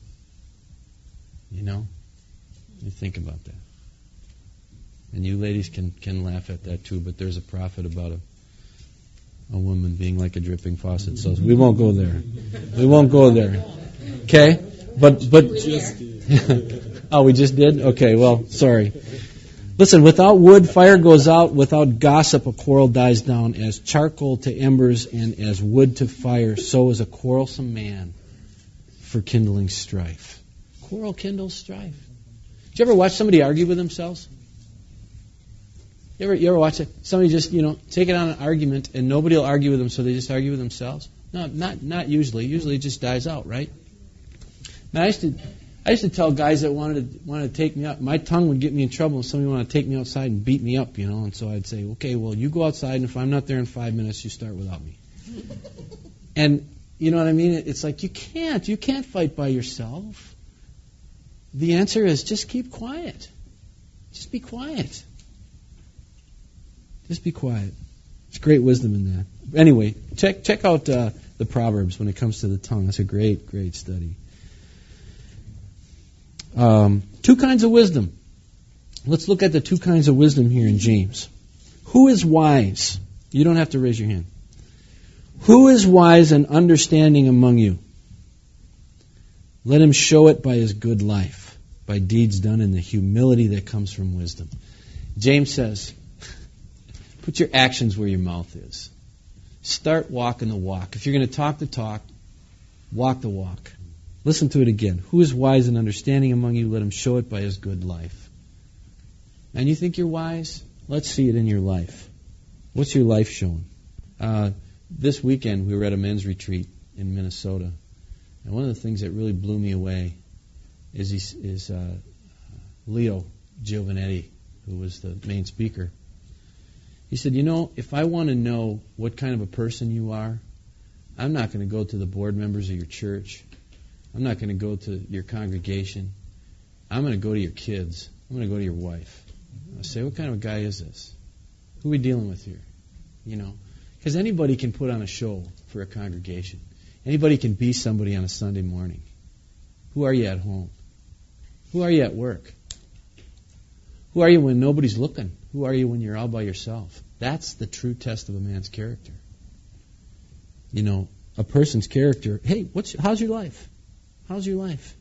You know? You think about that. And you ladies can, can laugh at that too, but there's a prophet about a a woman being like a dripping faucet. So we won't go there. We won't go there. Okay? But, but, oh, we just did? Okay, well, sorry. Listen, without wood, fire goes out. Without gossip, a quarrel dies down. As charcoal to embers and as wood to fire, so is a quarrelsome man for kindling strife. Quarrel kindles strife. Did you ever watch somebody argue with themselves? You ever, you ever watch it? Somebody just, you know, take it on an argument and nobody will argue with them, so they just argue with themselves? No, not not usually. Usually it just dies out, right? Now, I used to I used to tell guys that wanted to, wanted to take me out, my tongue would get me in trouble if somebody wanted to take me outside and beat me up, you know. And so I'd say, okay, well, you go outside, and if I'm not there in five minutes, you start without me. And you know what I mean? It's like you can't. You can't fight by yourself. The answer is just keep quiet. Just be quiet. Just be quiet. There's great wisdom in that. Anyway, check check out uh, the Proverbs when it comes to the tongue. That's a great, great study. Um, two kinds of wisdom. Let's look at the two kinds of wisdom here in James. Who is wise? You don't have to raise your hand. Who is wise and understanding among you? Let him show it by his good life, by deeds done in the humility that comes from wisdom. James says, put your actions where your mouth is. Start walking the walk. If you're going to talk the talk, walk the walk. Listen to it again. Who is wise and understanding among you? Let him show it by his good life. And you think you're wise? Let's see it in your life. What's your life showing? Uh, this weekend we were at a men's retreat in Minnesota. And one of the things that really blew me away is, he, is uh, Leo Giovanetti, who was the main speaker. He said, you know, if I want to know what kind of a person you are, I'm not going to go to the board members of your church. I'm not going to go to your congregation. I'm going to go to your kids. I'm going to go to your wife. I say, what kind of a guy is this? Who are we dealing with here? You know, because anybody can put on a show for a congregation. Anybody can be somebody on a Sunday morning. Who are you at home? Who are you at work? Who are you when nobody's looking? Who are you when you're all by yourself? That's the true test of a man's character. You know, a person's character. Hey, what's how's your life? How's your life?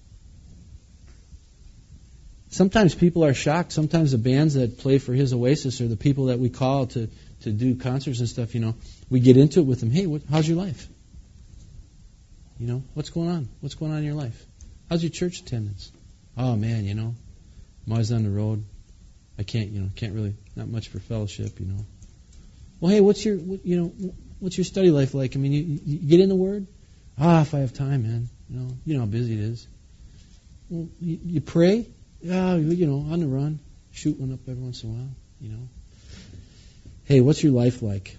Sometimes people are shocked. Sometimes the bands that play for his Oasis or the people that we call to, to do concerts and stuff, you know, we get into it with them. Hey, what, how's your life? You know, what's going on? What's going on in your life? How's your church attendance? Oh, man, you know, I'm always on the road. I can't, you know, can't really, not much for fellowship, you know. Well, hey, what's your, what, you know, what's your study life like? I mean, you, you get in the Word? Ah, if I have time, man. You know, you know how busy it is. Well, you, you pray? Yeah, you know, on the run. Shoot one up every once in a while, you know. Hey, what's your life like?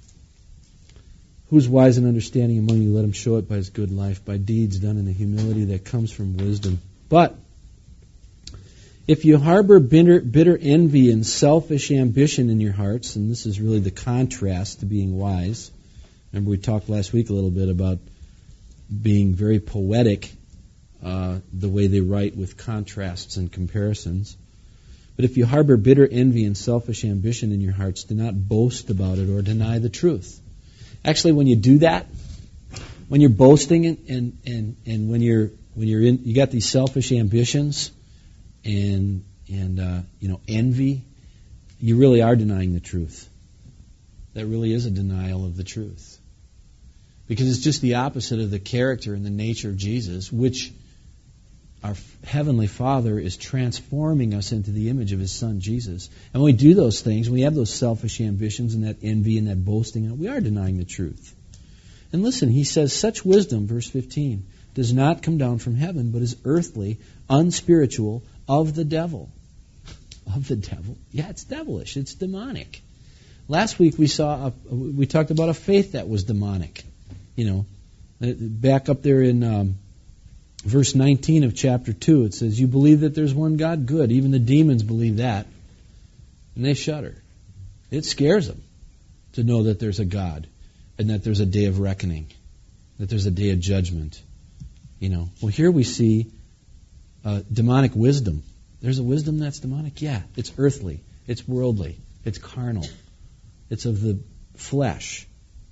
Who's wise and understanding among you? Let him show it by his good life, by deeds done in the humility that comes from wisdom. But if you harbor bitter, bitter envy and selfish ambition in your hearts, and this is really the contrast to being wise. Remember we talked last week a little bit about being very poetic, uh, the way they write with contrasts and comparisons. But if you harbor bitter envy and selfish ambition in your hearts, do not boast about it or deny the truth. Actually, when you do that, when you're boasting and and, and, and when you're when you're in, you got these selfish ambitions and and uh, you know envy, you really are denying the truth. That really is a denial of the truth. Because it's just the opposite of the character and the nature of Jesus, which our Heavenly Father is transforming us into the image of His Son, Jesus. And when we do those things, when we have those selfish ambitions and that envy and that boasting, we are denying the truth. And listen, He says, such wisdom, verse fifteen, does not come down from heaven, but is earthly, unspiritual, of the devil. Of the devil? Yeah, it's devilish. It's demonic. Last week we saw, a, we talked about a faith that was demonic. You know, back up there in um, verse nineteen of chapter two, it says, you believe that there's one God? Good. Even the demons believe that. And they shudder. It scares them to know that there's a God and that there's a day of reckoning, that there's a day of judgment. You know, well, here we see uh, demonic wisdom. There's a wisdom that's demonic? Yeah, it's earthly, it's worldly, it's carnal, it's of the flesh.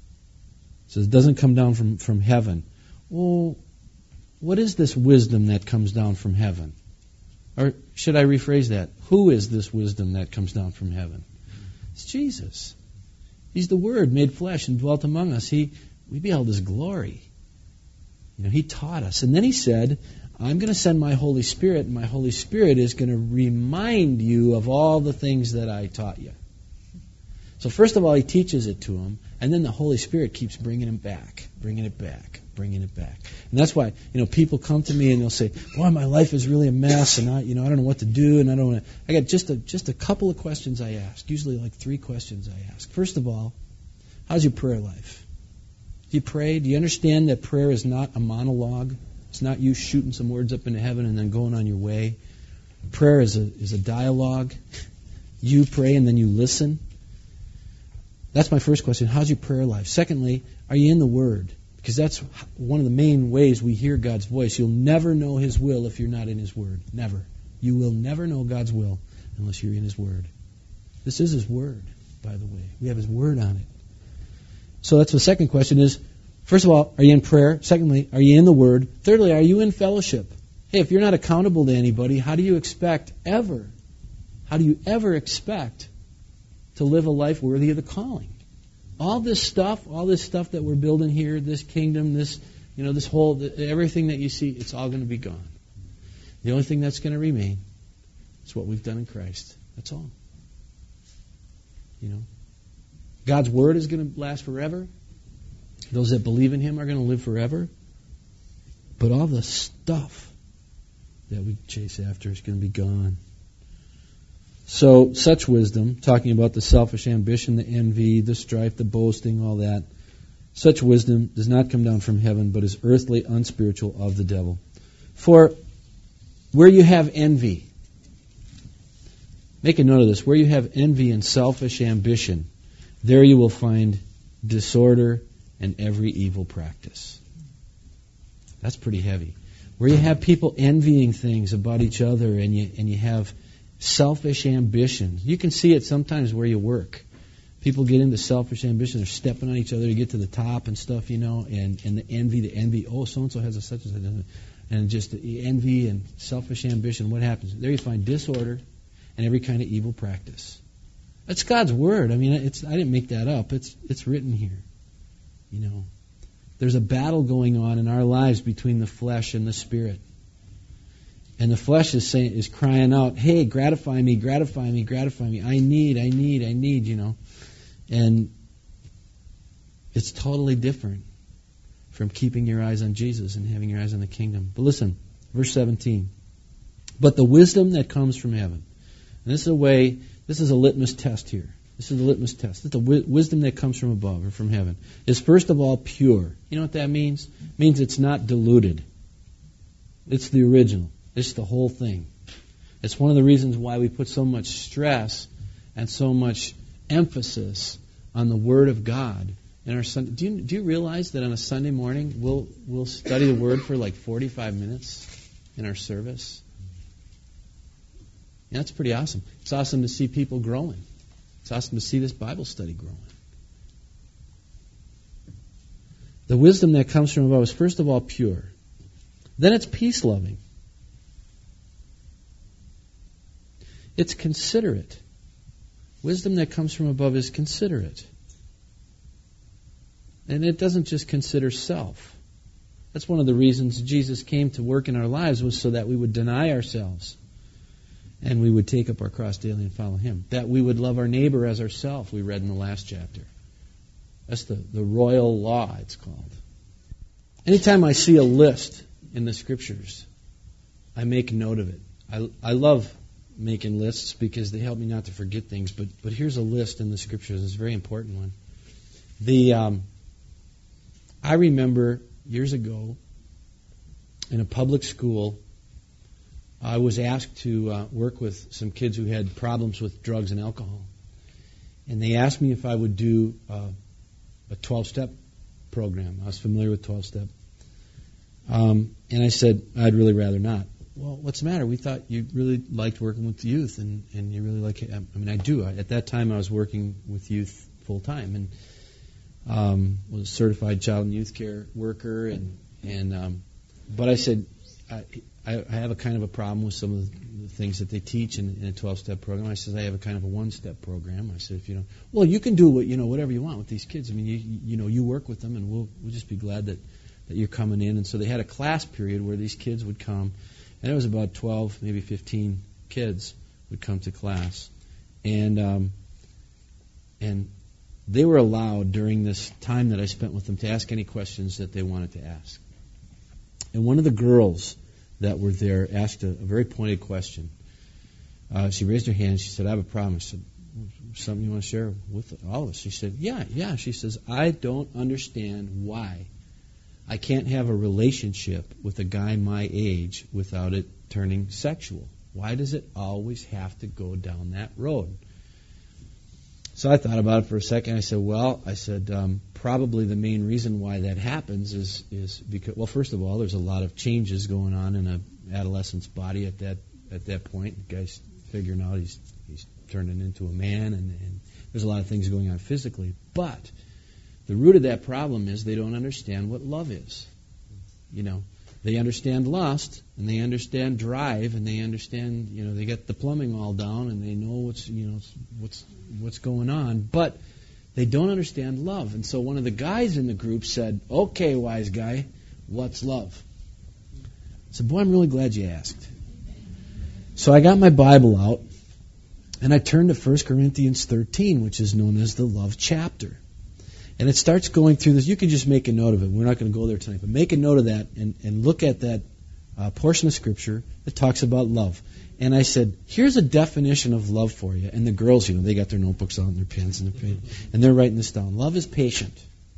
It says it doesn't come down from, from heaven. Well, what is this wisdom that comes down from heaven? Or should I rephrase that? Who is this wisdom that comes down from heaven? It's Jesus. He's the Word made flesh and dwelt among us. He, we beheld His glory. You know, He taught us. And then He said, I'm going to send my Holy Spirit, and my Holy Spirit is going to remind you of all the things that I taught you. So first of all, He teaches it to him, and then the Holy Spirit keeps bringing him back, bringing it back, bringing it back. And that's why, you know, people come to me and they'll say, boy, my life is really a mess, and I, you know, I don't know what to do, and I don't want to. I got just a, just a couple of questions I ask, usually like three questions I ask. First of all, how's your prayer life? Do you pray? Do you understand that prayer is not a monologue? It's not you shooting some words up into heaven and then going on your way. Prayer is a, is a dialogue. You pray and then you listen. That's my first question. How's your prayer life? Secondly, are you in the Word? Because that's one of the main ways we hear God's voice. You'll never know His will if you're not in His Word. Never. You will never know God's will unless you're in His Word. This is His Word, by the way. We have His Word on it. So that's the second question is, first of all, are you in prayer? Secondly, are you in the Word? Thirdly, are you in fellowship? Hey, if you're not accountable to anybody, how do you expect ever, how do you ever expect to live a life worthy of the calling? All this stuff, all this stuff that we're building here, this kingdom, this, you know, this whole, everything that you see, it's all going to be gone. The only thing that's going to remain is what we've done in Christ. That's all. You know, God's Word is going to last forever. Those that believe in Him are going to live forever. But all the stuff that we chase after is going to be gone. So, such wisdom, talking about the selfish ambition, the envy, the strife, the boasting, all that, such wisdom does not come down from heaven, but is earthly, unspiritual, of the devil. For where you have envy, make a note of this, where you have envy and selfish ambition, there you will find disorder and every evil practice. That's pretty heavy. Where you have people envying things about each other and you and you have selfish ambition. You can see it sometimes where you work. People get into selfish ambition. They're stepping on each other to get to the top and stuff, you know, and, and the envy, the envy, oh, so-and-so has a such and such, and just the envy and selfish ambition. What happens? There you find disorder and every kind of evil practice. That's God's Word. I mean, it's I didn't make that up. It's it's written here. You know, there's a battle going on in our lives between the flesh and the Spirit. And the flesh is saying, is crying out, hey, gratify me, gratify me, gratify me. I need, I need, I need, you know. And it's totally different from keeping your eyes on Jesus and having your eyes on the kingdom. But listen, verse seventeen. But the wisdom that comes from heaven. And this is a way, this is a litmus test here. This is a litmus test. This is the wi- wisdom that comes from above or from heaven. Is first of all pure. You know what that means? It means it's not diluted. It's the original. It's the whole thing. It's one of the reasons why we put so much stress and so much emphasis on the Word of God in our Sunday. Do you, do you realize that on a Sunday morning we'll we'll study the Word for like forty-five minutes in our service? Yeah, that's pretty awesome. It's awesome to see people growing. It's awesome to see this Bible study growing. The wisdom that comes from above is first of all pure. Then it's peace-loving. It's considerate. Wisdom that comes from above is considerate. And it doesn't just consider self. That's one of the reasons Jesus came to work in our lives, was so that we would deny ourselves and we would take up our cross daily and follow Him. That we would love our neighbor as ourselves, we read in the last chapter. That's the, the royal law, it's called. Anytime I see a list in the Scriptures, I make note of it. I, I love making lists because they help me not to forget things. But but here's a list in the Scriptures. It's a very important one. The um, I remember years ago in a public school, I was asked to uh, work with some kids who had problems with drugs and alcohol, and they asked me if I would do uh, a twelve-step program. I was familiar with twelve-step, um, and I said I'd really rather not. Well, what's the matter? We thought you really liked working with youth, and, and you really like it. I mean, I do. I, at that time, I was working with youth full time, and um, was a certified child and youth care worker. And and um, but I said I, I have a kind of a problem with some of the things that they teach in, in a twelve-step program. I said I have a kind of a one-step program. I said, if you know, well, you can do what you know, whatever you want with these kids. I mean, you you know, you work with them, and we'll we'll just be glad that that you're coming in. And so they had a class period where these kids would come. And it was about twelve, maybe fifteen kids would come to class. And um, and they were allowed during this time that I spent with them to ask any questions that they wanted to ask. And one of the girls that were there asked a, a very pointed question. Uh, she raised her hand. She said, I have a problem. I said, something you want to share with all of us? She said, yeah, yeah. She says, I don't understand why I can't have a relationship with a guy my age without it turning sexual. Why does it always have to go down that road? So I thought about it for a second. I said, well, I said, um, probably the main reason why that happens is, is because, well, first of all, there's a lot of changes going on in an adolescent's body at that at that point. The guy's figuring out he's he's turning into a man, and, and there's a lot of things going on physically. But the root of that problem is they don't understand what love is. You know, they understand lust, and they understand drive, and they understand, you know, they get the plumbing all down, and they know what's, you know, what's what's going on, but they don't understand love. And so one of the guys in the group said, okay, wise guy, what's love? I said, boy, I'm really glad you asked. So I got my Bible out, and I turned to First Corinthians thirteen, which is known as the love chapter. And it starts going through this. You can just make a note of it. We're not going to go there tonight, but make a note of that and, and look at that uh, portion of Scripture that talks about love. And I said, here's a definition of love for you. And the girls, you know, they got their notebooks out and their pens and their pen, and they're writing this down. Love is patient.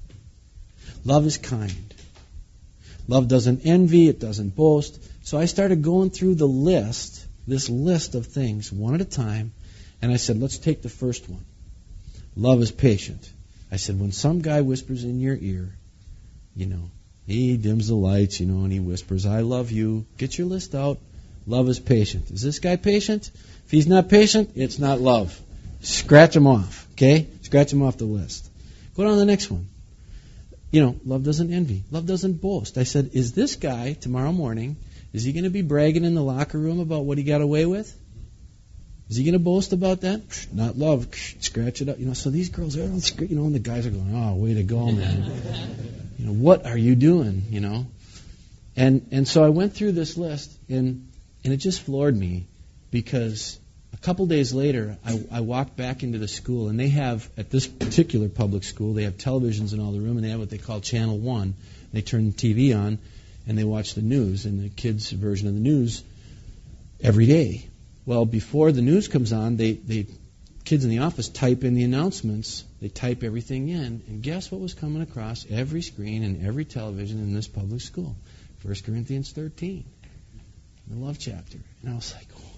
Love is kind. Love doesn't envy. It doesn't boast. So I started going through the list, this list of things, one at a time. And I said, let's take the first one. Love is patient. I said, when some guy whispers in your ear, you know, he dims the lights, you know, and he whispers, I love you. Get your list out. Love is patient. Is this guy patient? If he's not patient, it's not love. Scratch him off, okay? Scratch him off the list. Go down to the next one. You know, love doesn't envy. Love doesn't boast. I said, is this guy, tomorrow morning, is he going to be bragging in the locker room about what he got away with? Is he going to boast about that? Not love. Scratch it up. You know, so these girls, are, you know, and the guys are going, oh, way to go, man. You know, what are you doing, you know? And and so I went through this list, and and it just floored me, because a couple days later, I, I walked back into the school, and they have, at this particular public school, they have televisions in all the room, and they have what they call Channel one. They turn the T V on, and they watch the news, and the kids' version of the news every day. Well, before the news comes on, they, they kids in the office type in the announcements. They type everything in. And guess what was coming across every screen and every television in this public school? First Corinthians thirteen, the love chapter. And I was like, oh,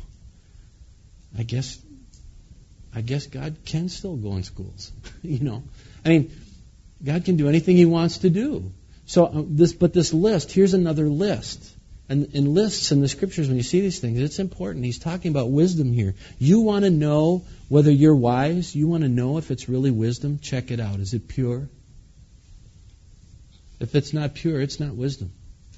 I guess I guess God can still go in schools. you know, I mean, God can do anything He wants to do. So uh, this, but this list, here's another list. And in lists in the Scriptures, when you see these things, it's important. He's talking about wisdom here. You want to know whether you're wise? You want to know if it's really wisdom? Check it out. Is it pure? If it's not pure, it's not wisdom.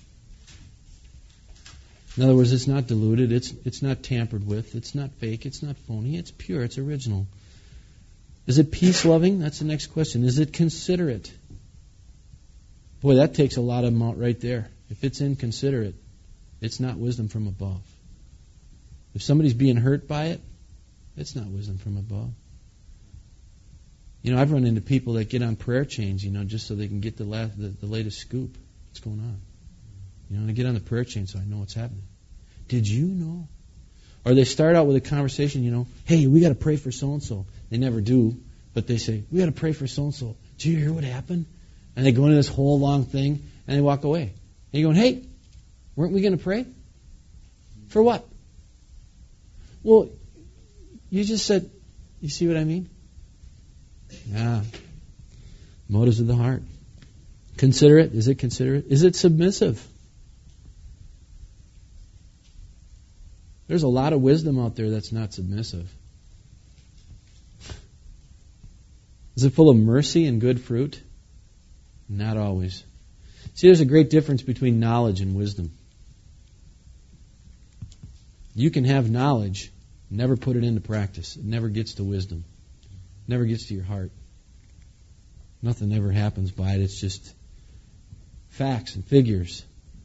In other words, it's not diluted. It's it's not tampered with. It's not fake. It's not phony. It's pure. It's original. Is it peace-loving? That's the next question. Is it considerate? Boy, that takes a lot of them out right there. If it's inconsiderate, it's not wisdom from above. If somebody's being hurt by it, it's not wisdom from above. You know, I've run into people that get on prayer chains, you know, just so they can get the, last, the, the latest scoop. What's going on? You know, and I get on the prayer chain so I know what's happening. Did you know? Or they start out with a conversation, you know, hey, we got to pray for so-and-so. They never do, but they say, we got to pray for so-and-so. Did you hear what happened? And they go into this whole long thing, and they walk away. And you're going, hey, weren't we going to pray? For what? Well, you just said, you see what I mean? Yeah. Motives of the heart. Considerate. Is it considerate? Is it submissive? There's a lot of wisdom out there that's not submissive. Is it full of mercy and good fruit? Not always. See, there's a great difference between knowledge and wisdom. You can have knowledge, never put it into practice. It never gets to wisdom. It never gets to your heart. Nothing ever happens by it. It's just facts and figures.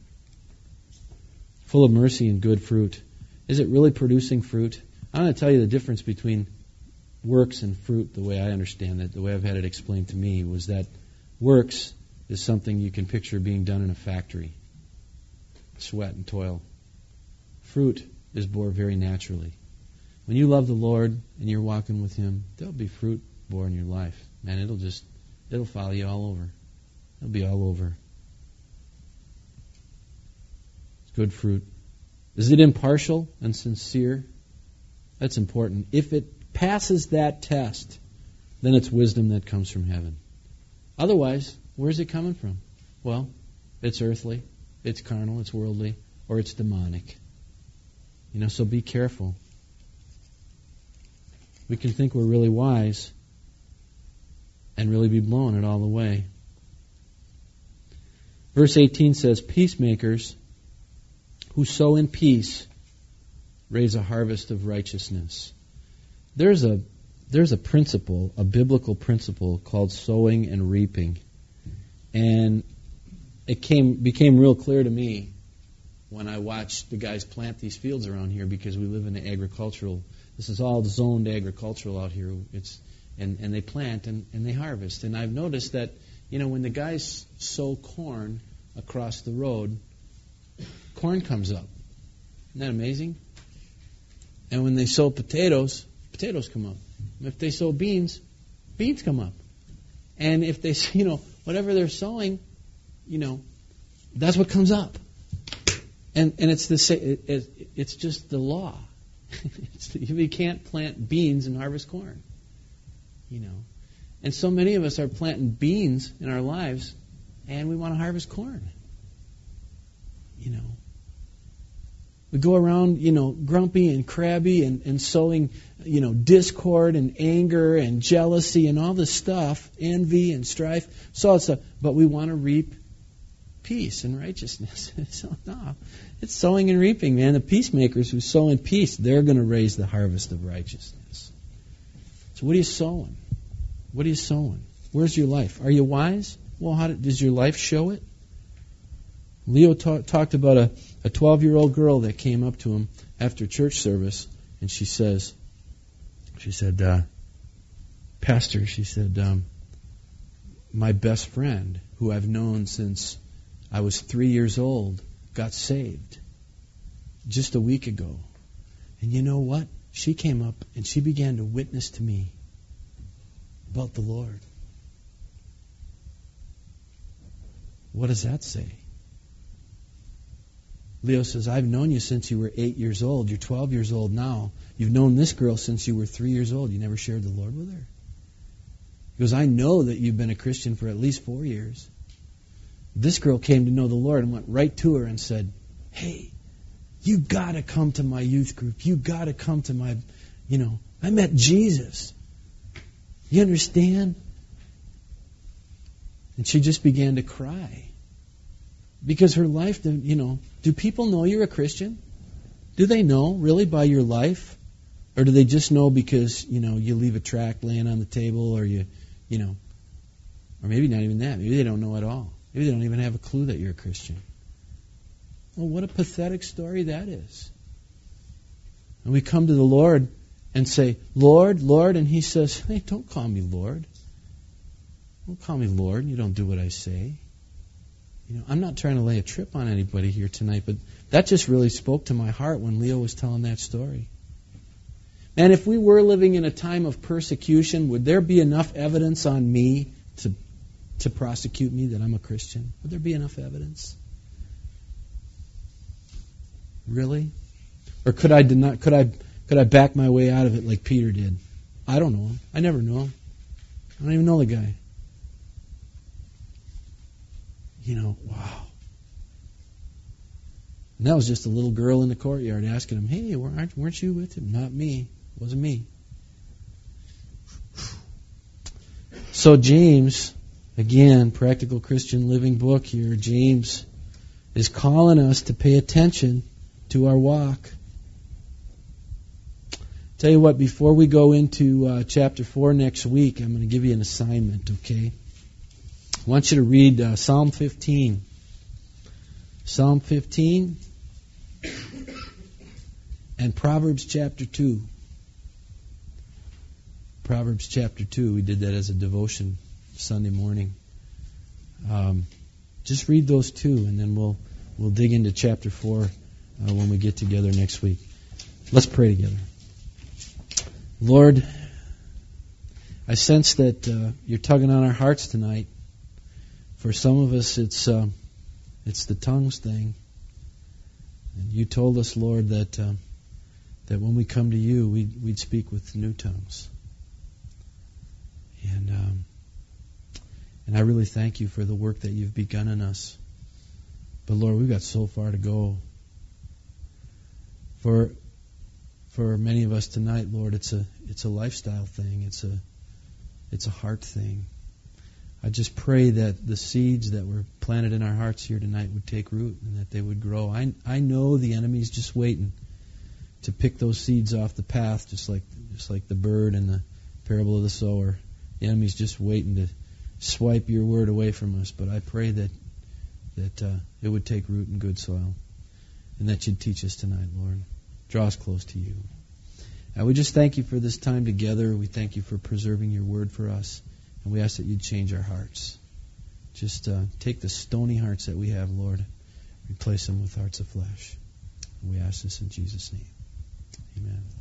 Full of mercy and good fruit. Is it really producing fruit? I'm going to tell you the difference between works and fruit, the way I understand it, the way I've had it explained to me, was that works is something you can picture being done in a factory. Sweat and toil. Fruit is born very naturally. When you love the Lord and you're walking with Him, there'll be fruit born in your life. Man, it'll just, it'll follow you all over. It'll be all over. It's good fruit. Is it impartial and sincere? That's important. If it passes that test, then it's wisdom that comes from heaven. Otherwise, where's it coming from? Well, it's earthly, it's carnal, it's worldly, or it's demonic. You know, so be careful. We can think we're really wise and really be blowing it all the way. Verse eighteen says, peacemakers who sow in peace raise a harvest of righteousness. There's a there's a principle, a biblical principle called sowing and reaping. And it came became real clear to me when I watched the guys plant these fields around here, because we live in an agricultural, this is all zoned agricultural out here. It's and, and they plant and, and they harvest. And I've noticed that, you know, when the guys sow corn across the road, corn comes up. Isn't that amazing? And when they sow potatoes, potatoes come up. If they sow beans, beans come up. And if they, you know, whatever they're sowing, you know, that's what comes up. And and it's the it, it, it's just the law. It's the, you can't plant beans and harvest corn. You know, and so many of us are planting beans in our lives, and we want to harvest corn. You know, we go around, you know, grumpy and crabby and, and sowing, you know, discord and anger and jealousy and all this stuff, envy and strife, so it's a, but we want to reap peace and righteousness. So, no, it's sowing and reaping, man. The peacemakers who sow in peace, they're going to raise the harvest of righteousness. So what are you sowing? What are you sowing? Where's your life? Are you wise? Well, how did, does your life show it? Leo ta- talked about a, a twelve-year-old girl that came up to him after church service, and she says, she said, uh, Pastor, she said, um, my best friend, who I've known since I was three years old, got saved just a week ago. And you know what? She came up and she began to witness to me about the Lord. What does that say? Leo says, I've known you since you were eight years old. You're twelve years old now. You've known this girl since you were three years old. You never shared the Lord with her. He goes, I know that you've been a Christian for at least four years. This girl came to know the Lord and went right to her and said, hey, you got to come to my youth group. You got to come to my, you know, I met Jesus. You understand? And she just began to cry. Because her life, you know, do people know you're a Christian? Do they know, really, by your life? Or do they just know because, you know, you leave a tract laying on the table, or you, you know, or maybe not even that. Maybe they don't know at all. Maybe they don't even have a clue that you're a Christian. Well, what a pathetic story that is. And we come to the Lord and say, Lord, Lord, and He says, hey, don't call me Lord. Don't call me Lord. You don't do what I say. You know, I'm not trying to lay a trip on anybody here tonight, but that just really spoke to my heart when Leo was telling that story. Man, if we were living in a time of persecution, would there be enough evidence on me to to prosecute me that I'm a Christian? Would there be enough evidence? Really? Or could I deny, could I could I back my way out of it like Peter did? I don't know him. I never knew him. I don't even know the guy. You know, wow. And that was just a little girl in the courtyard asking him, hey, weren't, weren't you with him? Not me. It wasn't me. So James, again, Practical Christian Living book here, James is calling us to pay attention to our walk. Tell you what, before we go into uh, chapter four next week, I'm going to give you an assignment, okay? I want you to read uh, Psalm fifteen. Psalm fifteen and Proverbs chapter two. Proverbs chapter two. We did that as a devotion Sunday morning. Um, just read those two, and then we'll we'll dig into chapter four uh, when we get together next week. Let's pray together. Lord, I sense that uh, you're tugging on our hearts tonight. For some of us, it's uh, it's the tongues thing. And you told us, Lord, that uh, that when we come to you, we'd, we'd speak with new tongues. And um, and I really thank you for the work that you've begun in us. But Lord, we've got so far to go. For for many of us tonight, Lord, it's a it's a lifestyle thing. It's a it's a heart thing. I just pray that the seeds that were planted in our hearts here tonight would take root and that they would grow. I I know the enemy's just waiting to pick those seeds off the path, just like just like the bird in the parable of the sower. The enemy's just waiting to swipe your word away from us. But I pray that that uh, it would take root in good soil, and that you'd teach us tonight, Lord. Draw us close to you. And we just thank you for this time together. We thank you for preserving your word for us. And we ask that you'd change our hearts. Just uh, take the stony hearts that we have, Lord, replace them with hearts of flesh. And we ask this in Jesus' name. Amen.